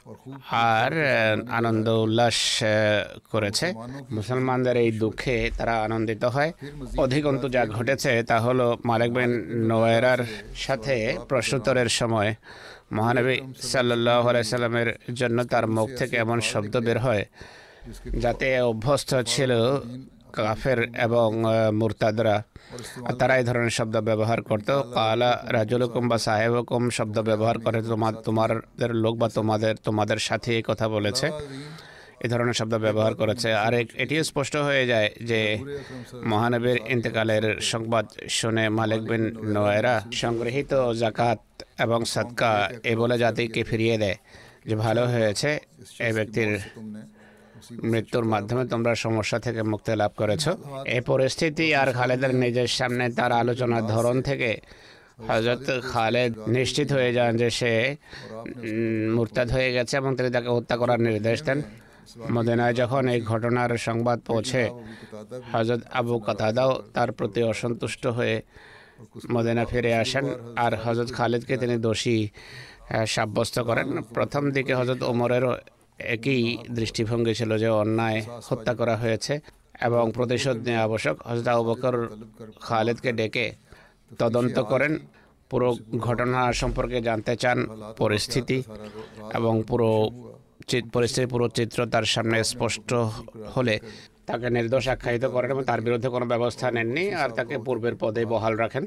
আর আনন্দ উল্লাস করেছে। মুসলমানদের এই দুঃখে তারা আনন্দিত হয়। অধিকন্তু যা ঘটেছে তা হলো মালিক বিন নুওয়াইরার সাথে প্রশ্নোত্তরের সময় মহানবী সাল্লাল্লাহু আলাইহি সাল্লামের জন্য তার মুখ থেকে এমন শব্দ বের হয় যাতে অভ্যস্ত ছিল কাফের এবং মুরতাদরা, তারা এই ধরনের শব্দ ব্যবহার করত। কালা রাজুলুকুম বা সাহেবকুম শব্দ ব্যবহার করে তোমাদের লোক বা তোমাদের সাথে এই কথা বলেছে, এই ধরনের শব্দ ব্যবহার করেছে। আর এটিও স্পষ্ট হয়ে যায় যে মহানবীর ইন্তেকালের সংবাদ শুনে মালিক বিন নুওয়াইরা সংগৃহীত জাকাত এবং সাদকা এ বলে জাতিকে ফিরিয়ে দেয় যে ভালো হয়েছে, এই ব্যক্তির মৃত্যুর মাধ্যমে তোমরা সমস্যা থেকে মুক্তি লাভ করেছ। এই পরিস্থিতি আর খালেদের নিজের সামনে তার আলোচনার ধরন থেকে হযরত খালেদ নিশ্চিত হয়ে যান যে সে মুরতাদ হয়ে গেছে এবং তিনি তাকে হত্যা করার নির্দেশ দেন। মদিনায় যখন এই ঘটনার সংবাদ পৌঁছে, হযরত আবু কাতাদাও তার প্রতি অসন্তুষ্ট হয়ে মদিনা ফিরে আসেন আর হযরত খালিদকে তিনি দোষী সাব্যস্ত করেন। প্রথম দিকে হযরত ওমরেরও একই দৃষ্টিভঙ্গি ছিল যে অন্যায় হত্যা করা হয়েছে এবং প্রতিশোধ নেওয়া আবশ্যক। হযরত আবু বকর খালিদকে ডেকে তদন্ত করেন, পুরো ঘটনা সম্পর্কে জানতে চান, পরিস্থিতি এবং পুরো চিত্র তার সামনে স্পষ্ট হলে তাকে নির্দোষ আখ্যায়িত করেন এবং তার বিরুদ্ধে কোনো ব্যবস্থা নেননি আর তাকে পূর্বের পদে বহাল রাখেন।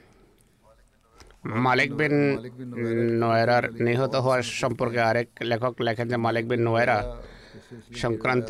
মালিক বিন নুওয়াইরার নিহত হওয়ার সম্পর্কে আরেক লেখক লেখেন যে মালিক বিন নুওয়াইরা সংক্রান্ত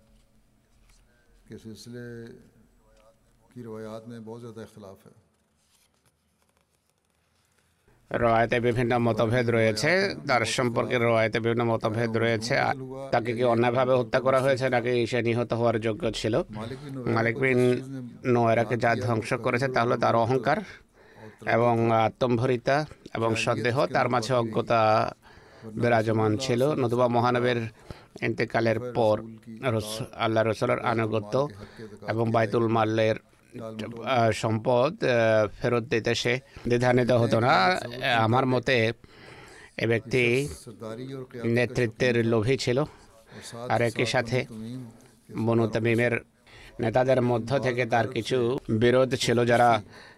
রওয়ায়েতে বিভিন্ন মতভেদ রয়েছে, তার সম্পর্কে রওয়ায়েতে বিভিন্ন মতভেদ রয়েছে। তাকে কি অন্যায়ভাবে হত্যা করা হয়েছে নাকি সে নিহত হওয়ার যোগ্য ছিল। মালিক বিন নুওয়াইরাকে যা ধ্বংস করেছে তা হলো তার অহংকার এবং আত্মম্ভরিতা এবং সন্দেহ, তার মাঝে অজ্ঞতা বিরাজমান ছিল। নতুবা মহানবীর ইন্তেকালের পর আল্লাহ রাসূলের আনুগত্য এবং বাইতুল মালের সম্পদ ফেরত দিতে সে দ্বিধান্বিত হতো না। আমার মতে এ ব্যক্তি নেতৃত্বের লোভী ছিল আর একই সাথে বনু তামিমের নেতাদের মধ্য থেকে তার কিছু বিরোধ ছিল যারা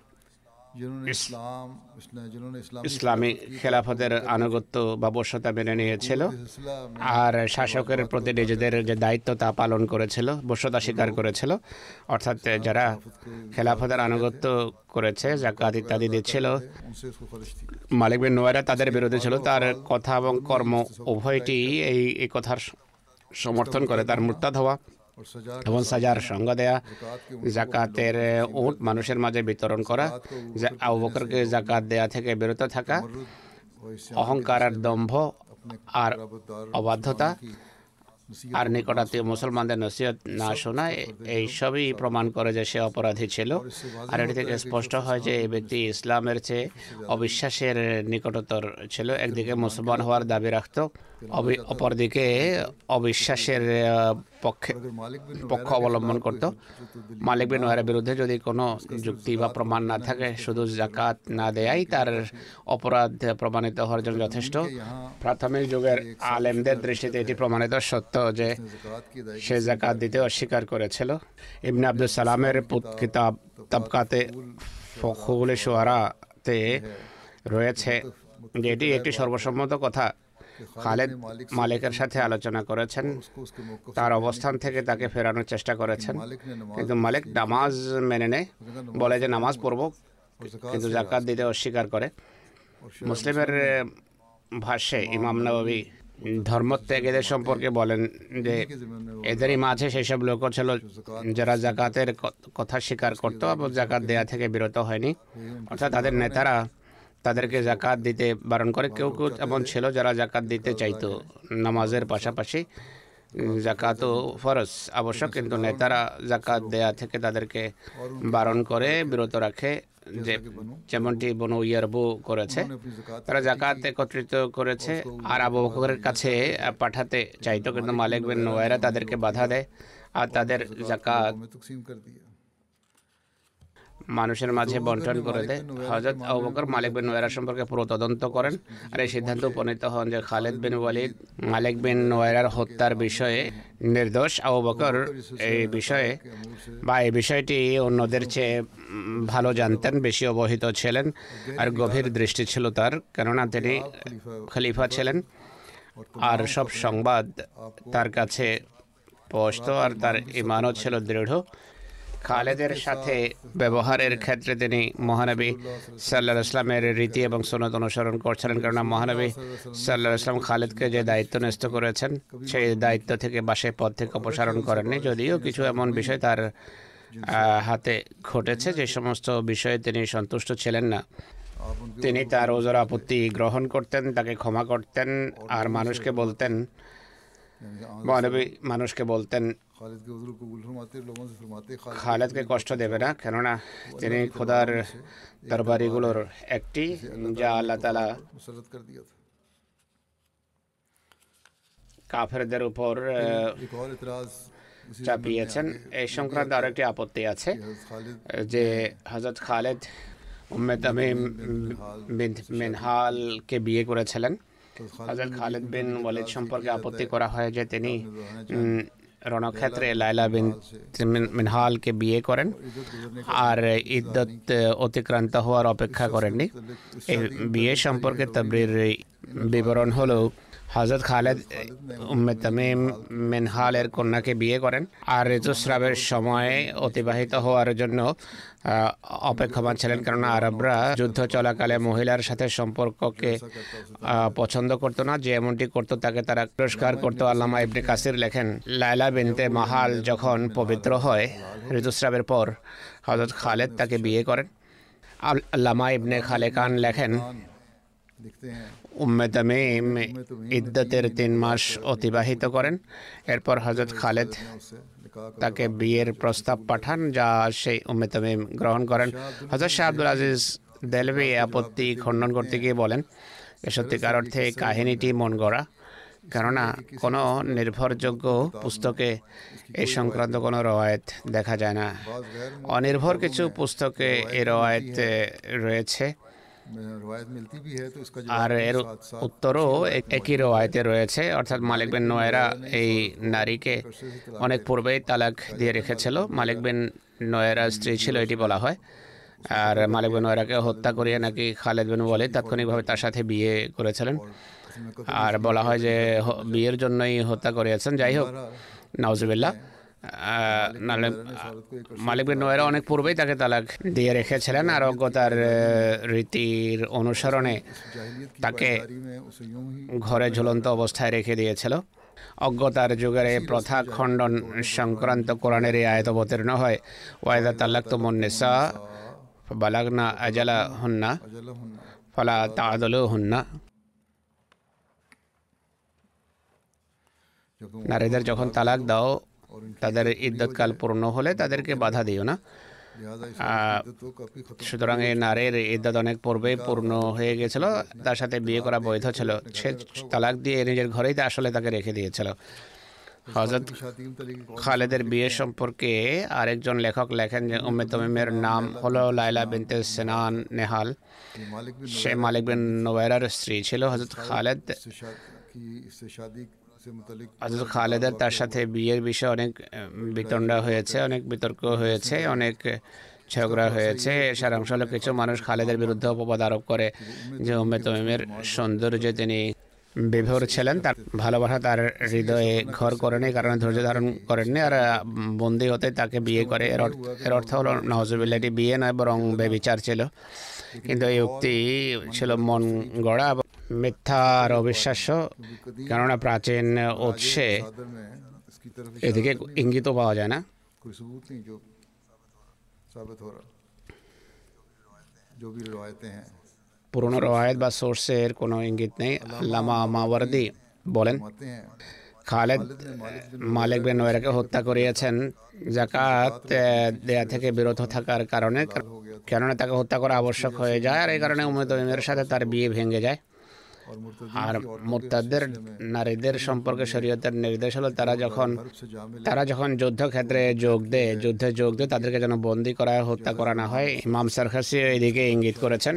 ইসলামী খেলাফতের আনুগত্য বা বশ্যতা মেনে নিয়েছিল আর শাসকের প্রতি নিজেদের যে দায়িত্ব তা পালন করেছিল, বশ্যতা স্বীকার করেছিল। অর্থাৎ যারা খেলাফতের আনুগত্য করেছে, যাকাত ইত্যাদি দিচ্ছিল, মালিক বিন নুওয়াইরা তাদের বিরোধী ছিল। তার কথা এবং কর্ম উভয়টি এই কথার সমর্থন করে। তার মুরতাদ হওয়া এবং সাজার সঙ্গ দেয়া, জাকাতের উট মানুষের মাঝে বিতরণ করা, আবু বকরকে জাকাত দেয়া থেকে বিরত থাকা, অহংকার আর দম্ভ আর অবাধ্যতা আর নিকটাত্মীয় মুসলমানদের নসিহত না শোনা, এই সবই প্রমাণ করে যে সে অপরাধী ছিল। আর এটি থেকে স্পষ্ট হয় যে এই ব্যক্তি ইসলামের চেয়ে অবিশ্বাসের নিকটতর ছিল। একদিকে মুসলমান হওয়ার দাবি রাখত, অপরদিকে অবিশ্বাসের পক্ষ অবলম্বন করত। মালিক বিন নুওয়াইরার বিরুদ্ধে যদি কোনো যুক্তি বা প্রমাণ না থাকে, শুধু জাকাত না দেয়াই তার অপরাধ প্রমাণিত হওয়ার জন্য যথেষ্ট। প্রাথমিক যুগের আলেমদের দৃষ্টিতে এটি প্রমাণিত সত্য যে সে জাকাত দিতে অস্বীকার করেছিল। ইবনে আব্দুস সালামের কিতাব তাবকাতে ফুকুল শুআরাতে রয়েছে যে এটি একটি সর্বসম্মত কথা। খালেদ মালিকের সাথে আলোচনা করেছেন, তার অবস্থান থেকে তাকে ফেরানোর চেষ্টা করেছেন, কিন্তু মালিক নামাজ মেনে নেয়, বলে যে নামাজ পড়ব, কিন্তু জাকাত দিতে অস্বীকার করে। মুসলিমের ভাষ্যে ইমাম নববী ধর্মত্যাগীদের সম্পর্কে বলেন যে এদেরই মাঝে সেসব লোকও ছিল যারা জাকাতের কথা স্বীকার করত এবং জাকাত দেয়া থেকে বিরত হয়নি। অর্থাৎ তাদের নেতারা তাদেরকে জাকাত দিতে বারণ করে। কেউ কেউ এমন ছিল যারা জাকাত দিতে চাইতো, নামাজের পাশাপাশি জাকাতও ফরজ আবশ্যক, কিন্তু নেতারা জাকাত দেয়া থেকে তাদেরকে বারণ করে, বিরত রাখে, যেমনটি বনু ইয়ারবু করেছে। তারা জাকাত একত্রিত করেছে আর আবু বকরের কাছে পাঠাতে চাইতো, কিন্তু মালিক বিন নুওয়াইরা তাদেরকে বাধা দেয় আর তাদের জাকাত মানুষের মাঝে বন্টন করে দেয়। হযরত আবু বকর মালিক বিন নুওয়াইরা সম্পর্কে পুরো তদন্ত করেন আর এই সিদ্ধান্ত উপনীত হন যে খালিদ বিন ওয়ালিদ মালিক বিন নুওয়াইরার হত্যার বিষয়ে নির্দোষ। আবু বকর এই বিষয়ে বা এই বিষয়টি অন্যদের চেয়ে ভালো জানতেন, বেশি অবহিত ছিলেন আর গভীর দৃষ্টি ছিল তার, কেননা তিনি খলিফা ছিলেন আর সব সংবাদ তার কাছে পৌঁছত আর তার ঈমানও ছিল দৃঢ়। খালেদের সাথে ব্যবহারের ক্ষেত্রে তিনি মহানবী সাল্লাল্লাহু আলাইহি ওয়াসাল্লামের রীতি এবং সুন্নাত অনুসরণ করছিলেন, কারণ মহানবী সাল্লাল্লাহু আলাইহি ওয়াসাল্লাম খালিদকে যে দায়িত্ব ন্যস্ত করেছেন সেই দায়িত্ব থেকে বা সেই পদ থেকে অপসারণ করেননি। যদিও কিছু এমন বিষয় তার হাতে ঘটেছে যে সমস্ত বিষয়ে তিনি সন্তুষ্ট ছিলেন না, তিনি তার ওজর আপত্তি গ্রহণ করতেন, তাকে ক্ষমা করতেন আর মানুষকে বলতেন, মহানবী মানুষকে বলতেন খালেদকে কষ্ট দেবে না, কেননা তিনি খোদার দরবারিগুলোর একটি যা আল্লাহ তাআলা কাফেরদের উপর চাপিয়েছেন। এই সংক্রান্ত আরো একটি আপত্তি আছে যে হযরত খালিদ উম্মে তামিম বিনত মিনহালকে বিয়ে করেছিলেন। হযরত খালিদ বিন ওয়ালিদ সম্পর্কে আপত্তি করা হয় যে তিনি রণক্ষেত্রে লায়লা বিনত মিনহালকে বিয়ে করেন আর ইদ্দত অতিক্রান্ত হওয়ার অপেক্ষা করেননি। এই বিয়ে সম্পর্কে তাবরির বিবরণ হলো হযরত খালিদ উম্মে তামিম মিনহালের কন্যাকে বিয়ে করেন আর ঋতুস্রাবের সময় অতিবাহিত হওয়ার জন্য অপেক্ষমান ছিলেন, কারণ আরবরা যুদ্ধ চলাকালে মহিলার সাথে সম্পর্ককে পছন্দ করতো না, যে এমনটি করতো তাকে তারা পুরস্কার করতো। আল্লামা ইবনে কাসির লেখেন, লায়লা বিনতে মাহাল যখন পবিত্র হয় ঋতুস্রাবের পর হযরত খালিদ তাকে বিয়ে করেন। আল্লামা ইবনে খালেকান লেখেন, উম্মে তামিম ইদ্দতের 3 মাস অতিবাহিত করেন, এরপর হযরত খালিদ তাকে বিয়ের প্রস্তাব পাঠান, যা সেই উম্মে তামিম গ্রহণ করেন। হযরত শাহ আব্দুল আজিজ দেলভি আপত্তি খণ্ডন করতে গিয়ে বলেন, সত্যিকার অর্থে কাহিনীটি মন গড়া, কেননা কোনো নির্ভরযোগ্য পুস্তকে এই সংক্রান্ত কোনো রওয়ায়েত দেখা যায় না। অনির্ভর কিছু পুস্তকে এই রওয়ায়েত রয়েছে আর এর উত্তরও একই রওয়ায়েতে রয়েছে, অর্থাৎ মালিক বিন নুওয়াইরা এই নারীকে অনেক পূর্বেই তালাক দিয়ে রেখেছিল। মালিক বিন নুওয়াইরার স্ত্রী ছিল এটি বলা হয়, আর মালিক বিন নুওয়াইরাকে হত্যা করিয়ে নাকি খালিদ বিন ওয়ালিদ তাৎক্ষণিকভাবে তার সাথে বিয়ে করেছিলেন আর বলা হয় যে বিয়ের জন্যই হত্যা করিয়েছেন। যাই হোক, নাউজুবিল্লাহ, মালিক বিন নুওয়াইরা অনেক পূর্বেই তাকে তালাক দিয়ে রেখেছিলেন আর অজ্ঞতার রীতির অনুসরণে তাকে ঘরে ঝুলন্ত অবস্থায় রেখে দিয়েছিল। অজ্ঞতার যুগের এই প্রথা খণ্ডন সংক্রান্ত কোরআনের এই আয়াত অবতীর্ণ হয়, ওয়াইদা তাল্লাকতুমুন নিসা ফাবালাগনা আজালাহুন্না ফালা তা'দুলুহুন্না। নারীদের যখন তালাক দাও তাদের ইদ্দতকাল পূর্ণ হলে তাদেরকে বাধা দিও না। সুতরাং এই নারীর ইদ্দত অনেক পূর্বেই পূর্ণ হয়ে গেছিল, তার সাথে বিয়ে করা বৈধ ছিল, সে তালাক দিয়ে নিজের ঘরেই আসলে তাকে রেখে দিয়েছিল। হযরত খালিদের বিয়ে সম্পর্কে আরেকজন লেখক লেখেন যে উম্মে তামিমের নাম হলো লায়লা বিনতে সিনান নেহাল, সে মালিক বিন নুওয়াইরার স্ত্রী ছিল। হযরত খালিদের তার সাথে বিয়ের বিষয়ে অনেক বিতণ্ডা হয়েছে, অনেক বিতর্ক হয়েছে, অনেক ঝগড়া হয়েছে। সারাংশ হলো কিছু মানুষ খালিদের বিরুদ্ধে অপবাদ আরোপ করে যে উম্মে তামিমের সৌন্দর্যে তিনি বিভোর ছিলেন, তার ভালোবাসা তার হৃদয়ে ঘর করেনি, কারণ ধৈর্য ধারণ করেননি আর বন্দী হতে তাকে বিয়ে করে। এর অর্থ হলো নাউজুবিল্লাহ, এটি বিয়ে নয় বরং ব্যভিচার ছিল। কিন্তু এই উক্তি ছিল মন গড়া, মিথ্যা আর অবিশ্বাস্য, কেননা প্রাচীন উৎসে এদিকে ইঙ্গিতও পাওয়া যায় না। পুরনো রওয়ায়েত বা সোর্সের কোনো ইঙ্গিত নেই। আল্লামা মাওয়ারদি বলেন, খালিদ মালিক বিন নুওয়াইরাকে হত্যা করিয়েছেন যাকাত দেয়া থেকে বিরত থাকার কারণে, কেননা তাকে হত্যা করা আবশ্যক হয়ে যায় আর এই কারণে উম্মে তামিমের সাথে তার বিয়ে ভেঙে যায়। और मुर्तदीन আর की औरतों के মুরতাদদের सिलसिले में নারীদের সম্পর্কে শরীয়তের নির্দেশ হলো তারা যখন हर्ब से जा मिले যুদ্ধক্ষেত্রে যুদ্ধে যোগ দেয় তাদেরকে যেন বন্দী করা হত্যা করা না হয়। ইমাম সারখাসি এদিকে ইঙ্গিত করেছেন।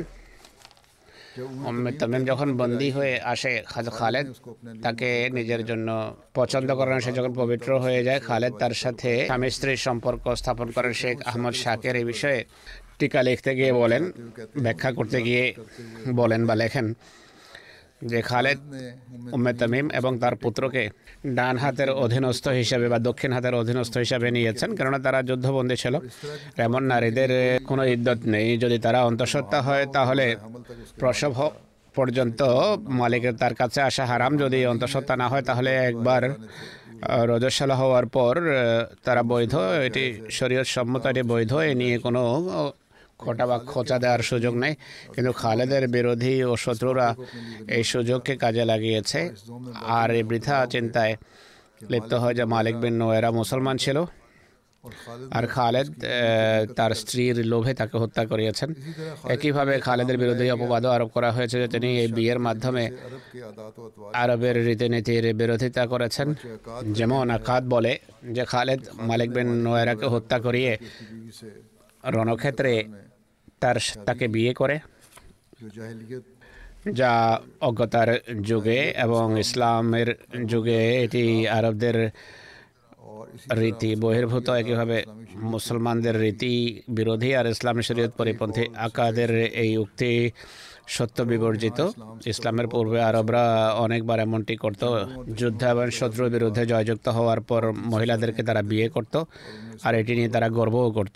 जब উম্মে তামিম যখন বন্দী হয়ে আসে, খালেদ তাকে নিজের জন্য পছন্দ করেন। সে যখন পবিত্র হয়ে যায়, খালেদ তার সাথে স্বামী স্ত্রীর সম্পর্ক স্থাপন করেন। শেখ আহমদ শাকের এই বিষয়ে টিকা লিখতে গিয়ে বলেন, ব্যাখ্যা করতে গিয়ে বলেন বা লেখেন যে খালেদ ने উম্মে তামিম এবং তার পুত্রকে ডান হাতের অধীনস্থ হিসাবে বা দক্ষিণ হাতের অধীনস্থ হিসাবে নিয়েছেন, কেননা তারা যুদ্ধবন্দী ছিল। এমন নারীদের কোনো ইদ্যত নেই। যদি তারা অন্তঃসত্ত্বা হয় তাহলে প্রসব পর্যন্ত মালিকের তার কাছে আসা হারাম। যদি অন্তঃসত্ত্বা না হয় তাহলে একবার রজস্বালা হওয়ার পর তারা বৈধ। এটি শরীয়ত সম্মত, এটি বৈধ। এ নিয়ে কোনো খোটা বা খোঁচা দেওয়ার সুযোগ নেই। কিন্তু খালেদের বিরোধী ও শত্রুরা এই সুযোগকে কাজে লাগিয়েছে আর এই বৃথা চিন্তায় লিপ্ত হয় যে মালিক বিন নোয়েরা মুসলমান ছিল और खालिद আর খালেদ তার স্ত্রীর লোভে তাকে হত্যা করিয়েছেন। একইভাবে খালেদের বিরুদ্ধে অপবাদও আরোপ করা হয়েছে যে তিনি এই বিয়ের মাধ্যমে अरब के आदात व अतवार আরবের রীতিনীতির বিরোধিতা করেছেন। যেমন আকাদ বলে যে খালেদ মালিক বিন নোয়েরাকে হত্যা করিয়ে की बीवी से রণক্ষেত্রে তাকে বিয়ে করে, जो जाहिलियत যা অজ্ঞতার যুগে এবং ইসলামের যুগে এটি আরবদের और इसी রীতি বহির্ভূত। একইভাবে মুসলমানদের রীতি বিরোধী আর ইসলামী শরীয়ত পরিপন্থী। আকাদের এই উক্তি সত্য বিবর্জিত। ইসলামের পূর্বে আরবরা অনেকবার এমনটি করত। যুদ্ধ এবং শত্রুর বিরুদ্ধে জয়যুক্ত হওয়ার পর মহিলাদেরকে তারা বিয়ে করত আর এটি নিয়ে তারা গর্বও করত।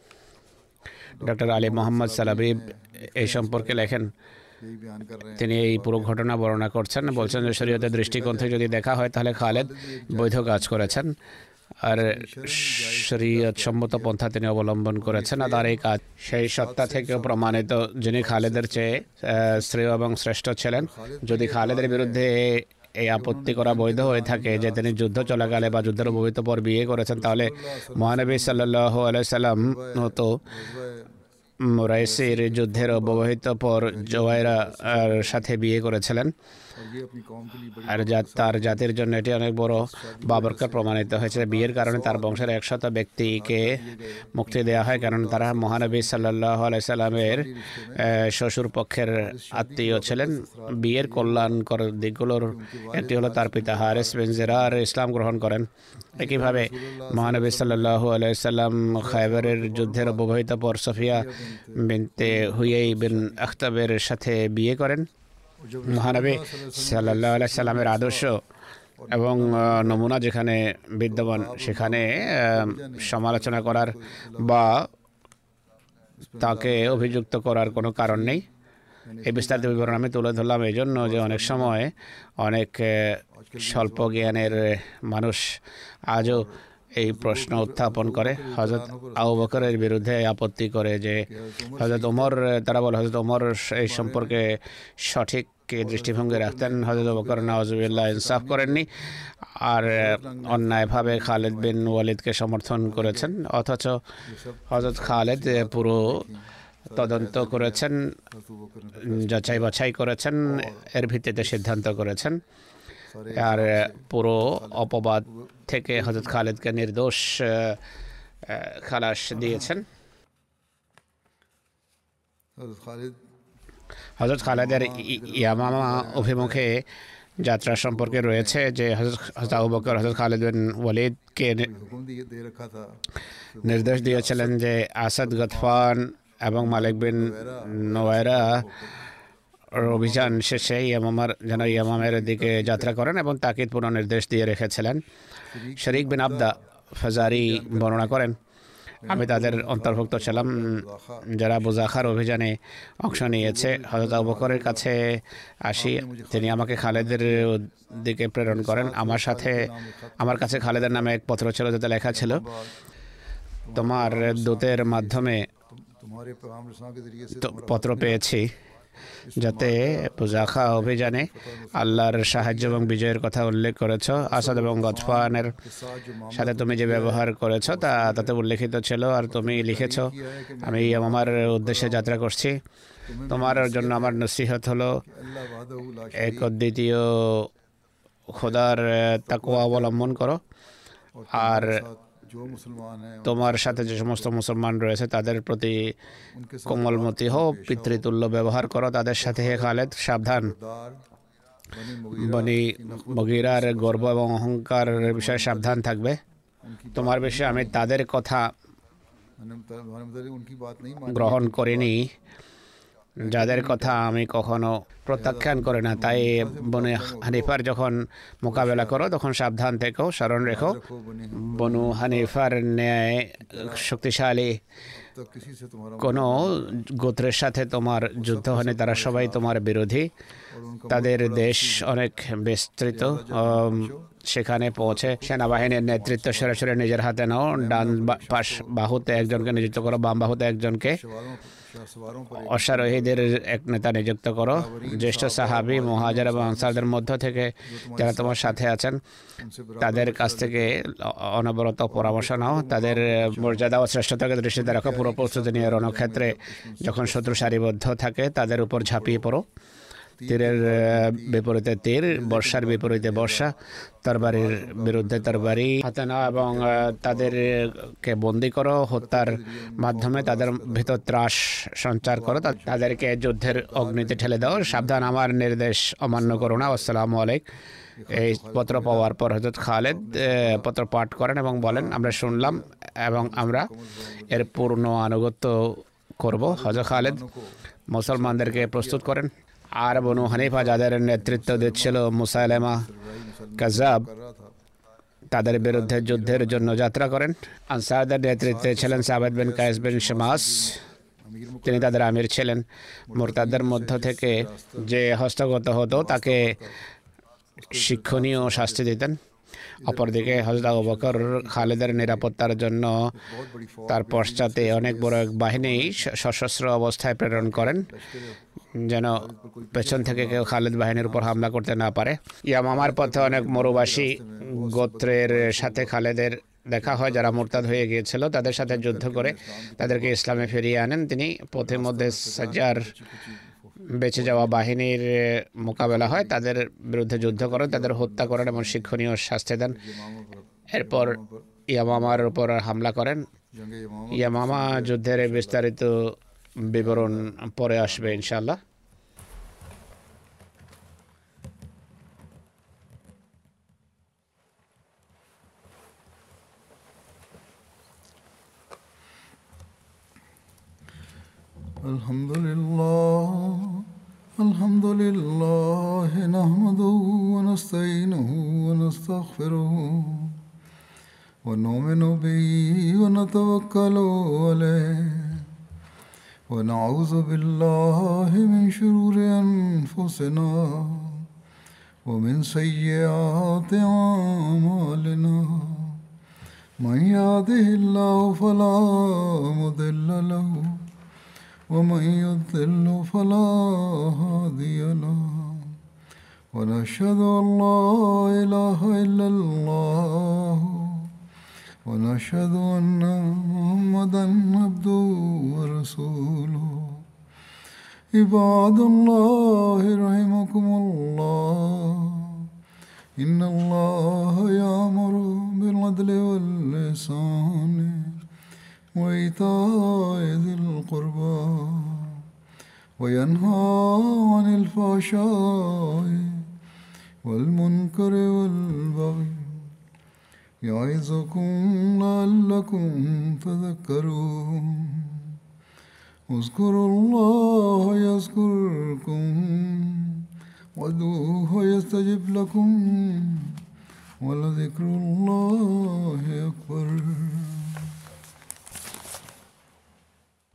ডক্টর আলী মোহাম্মদ সালাবি এই সম্পর্কে লেখেন। यही बयान कर रहे हैं তিনি এই পুরো ঘটনা বর্ণনা করছেন। বলছেন যে শরীয়তের দৃষ্টিকোণ থেকে যদি দেখা হয় তাহলে খালেদ বৈধ কাজ করেছেন আর শরীয়ত সম্মত পন্থা তিনি অবলম্বন করেছেন। আর তার এই কাজ সেই সত্তা থেকেও প্রমাণিত যিনি খালেদের চেয়ে শ্রেয় এবং শ্রেষ্ঠ ছিলেন। যদি খালেদের বিরুদ্ধে এই আপত্তি করা বৈধ হয়ে থাকে যে তিনি যুদ্ধ চলাকালে বা যুদ্ধের উপবিত পর বিয়ে করেছেন, তাহলে মহানবী সাল্লাল্লাহু আলাইহি সাল্লাম তো মুরাইসির যুদ্ধের অব্যবহিত পর জোয়াইরা সাথে বিয়ে করেছিলেন। और ये अपनी कौम के लिए बड़ी আর তার জাতির জন্য এটি অনেক বড় বাবরকাত প্রমাণিত হয়েছে। বিয়ের কারণে তার বংশের 100 ব্যক্তিকে মুক্তি দেওয়া হয়, কারণ তারা মহানবী সাল্লাল্লাহু আলাইহি সাল্লামের শ্বশুর পক্ষের আত্মীয় ছিলেন। বিয়ের কল্যাণকর দিকগুলোর একটি হলো তার পিতা হারিস বিন জিরার ইসলাম গ্রহণ করেন। একইভাবে মহানবী সাল্লাল্লাহু আলাইহি সাল্লাম খায়বারের যুদ্ধের অব্যবহিত পর সফিয়া বিনতে হুয়াই বিন আখতাবের সাথে বিয়ে করেন। মহানবী সাল্লাল্লাহু আলাইহি সাল্লামের আদর্শ এবং নমুনা যেখানে বিদ্যমান সেখানে সমালোচনা করার বা তাকে অভিযুক্ত করার কোনো কারণ নেই। এই বিস্তারিত বিবরণ আমি তুলে ধরলাম এই জন্য যে অনেক সময় অনেক স্বল্প জ্ঞানের মানুষ আজও এই প্রশ্ন উত্থাপন করে। হযরত আবু বকরের বিরুদ্ধে আপত্তি করে যে হযরত ওমর, তারা বলে হযরত ওমর এই সম্পর্কে সঠিক দৃষ্টিভঙ্গি রাখতেন। হযরত আবু বকর নাউজুবিল্লাহ ইনসাফ করেননি আর অন্যায়ভাবে খালিদ বিন ওয়ালিদকে সমর্থন করেছেন। অথচ হযরত খালিদ পুরো তদন্ত করেছেন, যাচাই বাছাই করেছেন, এর ভিত্তিতে সিদ্ধান্ত করেছেন আর পুরো অপবাদ থেকে হযরত খালিদকে নির্দোষ খালাস দিয়েছেন। হযরত খালিদের ইয়ামামা অভিমুখে যাত্রা সম্পর্কে রয়েছে যে হযরত আবু বকর হযরত খালিদ বিন ওয়ালিদকে নির্দেশ দিয়েছিলেন যে আসাদ, গতফান এবং মালিক বিন নোয়েরা অভিযান শেষে ইয়ামামের দিকে যাত্রা করেন এবং তাকিদ পুনর্নির্দেশ দিয়ে রেখেছিলেন। শরীক বিন আবদা ফাজারি বর্ণনা করেন, আমি তাদের অন্তর্ভুক্ত ছিলাম যারা বুজাখার অভিযানে অংশ নিয়েছে। হযরত আবু বকরের কাছে আসি, তিনি আমাকে খালেদের দিকে প্রেরণ করেন। আমার কাছে খালেদের নামে এক পত্র ছিল যাতে লেখা ছিল, তোমার দূতের মাধ্যমে পত্র পেয়েছি যাতে বুজাখা অভিযানে আল্লাহর সাহায্য এবং বিজয়ের কথা উল্লেখ করেছ। আসাদ এবং গতফানের সাথে তুমি যে ব্যবহার করেছ তাতে উল্লেখিত ছিল আর তুমি লিখেছ, আমি আমার উদ্দেশ্যে যাত্রা করছি। তোমার জন্য আমার নসিহত হলো अल्लाह वाहदहू ला এক शरीक দ্বিতীয় খোদার তাকওয়া অবলম্বন করো, और আর तुम्हारे साथ जो मुसलमान हैं তোমার সাথে যে সমস্ত মুসলমান রয়েছে তাদের প্রতি उनके साथ কোমলমতি হও, পিতৃতুল্য ব্যবহার করো তাদের সাথে। হে খালেদ, সাবধান, दार बनी বনি মগিরার গর্ব এবং অহংকারের বিষয়ে সাবধান থাকবে। তোমার বিষয়ে আমি তাদের কথা उनकी बात नहीं मानी গ্রহণ করিনি, যাদের কথা আমি কখনো প্রত্যাখ্যান করি না। তাই বনু হানিফার যখন মোকাবেলা করো তখন সাবধান থেকো, স্মরণ রেখো रखो बनी বনু হানিফার ন্যায় শক্তিশালী तो किसी से तुम्हारा কোনো গোত্রের সাথে তোমার যুদ্ধ হয়নি, তারা সবাই তোমার বিরোধী। और उनका তাদের দেশ অনেক বিস্তৃত, সেখানে পৌঁছে সেনাবাহিনীর নেতৃত্ব সরাসরি নিজের হাতে নাও। ডান পাশ বাহুতে একজনকে নিযুক্ত করো, বাম বাহুতে একজনকে। सवारों पर অশ্বারোহীদের এক নেতা নিযুক্ত করো। জ্যেষ্ঠ সাহাবী, মুহাজির এবং আনসারদের মধ্য থেকে যারা তোমার সাথে আছেন उनसे তাদের কাছ থেকে অনবরত পরামর্শ নাও। তাদের মর্যাদা ও শ্রেষ্ঠতাকে দৃষ্টিতে রাখো। পুরো প্রস্তুতি নিয়ে রণক্ষেত্রে যখন শত্রু সারিবদ্ধ থাকে তাদের উপর ঝাঁপিয়ে পড়ো। তীরের বিপরীতে তীর, বর্ষার বিপরীতে বর্ষা, তরবারির বিরুদ্ধে তরবারি হাতে নাও এবং তাদেরকে বন্দি করো। হত্যার মাধ্যমে তাদের ভিতর ত্রাস সঞ্চার করো, তাদেরকে যুদ্ধের অগ্নিতে ঠেলে দাও। সাবধান, আমার নির্দেশ অমান্য করো না। আসসালামু আলাইকুম। এই পত্র পাওয়ার পর হযরত খালেদ পত্র পাঠ করেন এবং বলেন, আমরা শুনলাম এবং আমরা এর পূর্ণ আনুগত্য করব। হযরত খালেদ মুসলমানদেরকে প্রস্তুত করেন। আর বনু হানিফা যাদের নেতৃত্ব দিচ্ছিল মুসাইলামা কাযাব, তাদের বিরুদ্ধে যুদ্ধের জন্য যাত্রা করেন। আনসারদের নেতৃত্বে ছিলেন সাবেদ বিন কায়েস বিন শামাস, তিনি তাদের আমির ছিলেন। মুরতাদদের মধ্য থেকে যে হস্তগত হতো তাকে শিক্ষণীয় শাস্তি দিতেন। অপরদিকে হযরত আবু বকর খালেদের নিরাপত্তার জন্য তার পশ্চাতে অনেক বড় এক বাহিনী সশস্ত্র অবস্থায় প্রেরণ করেন, যেন পেছন থেকে কেউ খালেদ বাহিনীর উপর হামলা করতে না পারে। ইয়ামামার পথে অনেক মরুবাসী গোত্রের সাথে খালেদের দেখা হয়, যারা মুরতাদ হয়ে গিয়েছিল। তাদের সাথে যুদ্ধ করে তাদেরকে ইসলামে ফিরিয়ে আনেন তিনি। পথের মধ্যে সাজ্জার বেঁচে যাওয়া বাহিনীর মোকাবেলা হয়, তাদের বিরুদ্ধে যুদ্ধ করেন, তাদের হত্যা করেন এবং শিক্ষণীয় শাস্তি দেন। এরপর ইয়ামামার উপর হামলা করেন। ইয়ামামা যুদ্ধের বিস্তারিত বিবরণ পরে আসবে ইনশাআল্লাহ। الحمد لله نحمده ونستعينه ونستغفره ونؤمن به ونتوكل عليه ونعوذ بالله من شرور أنفسنا ومن سيئات أعمالنا من يهده الله فلا مضل له ومن يضلل فلا هادي له ونشهد أن لا إله إلا الله ونشهد أن محمدا عبده ورسوله عباد الله رحمكم الله إن الله يأمر بالعدل والإحسان وإيتاء ذي القربى وينهى عن الفحشاء والمنكر والبغي يعظكم لعلكم تذكرون اذكروا الله يذكركم وادعوه يستجب لكم ولذكر الله أكبر.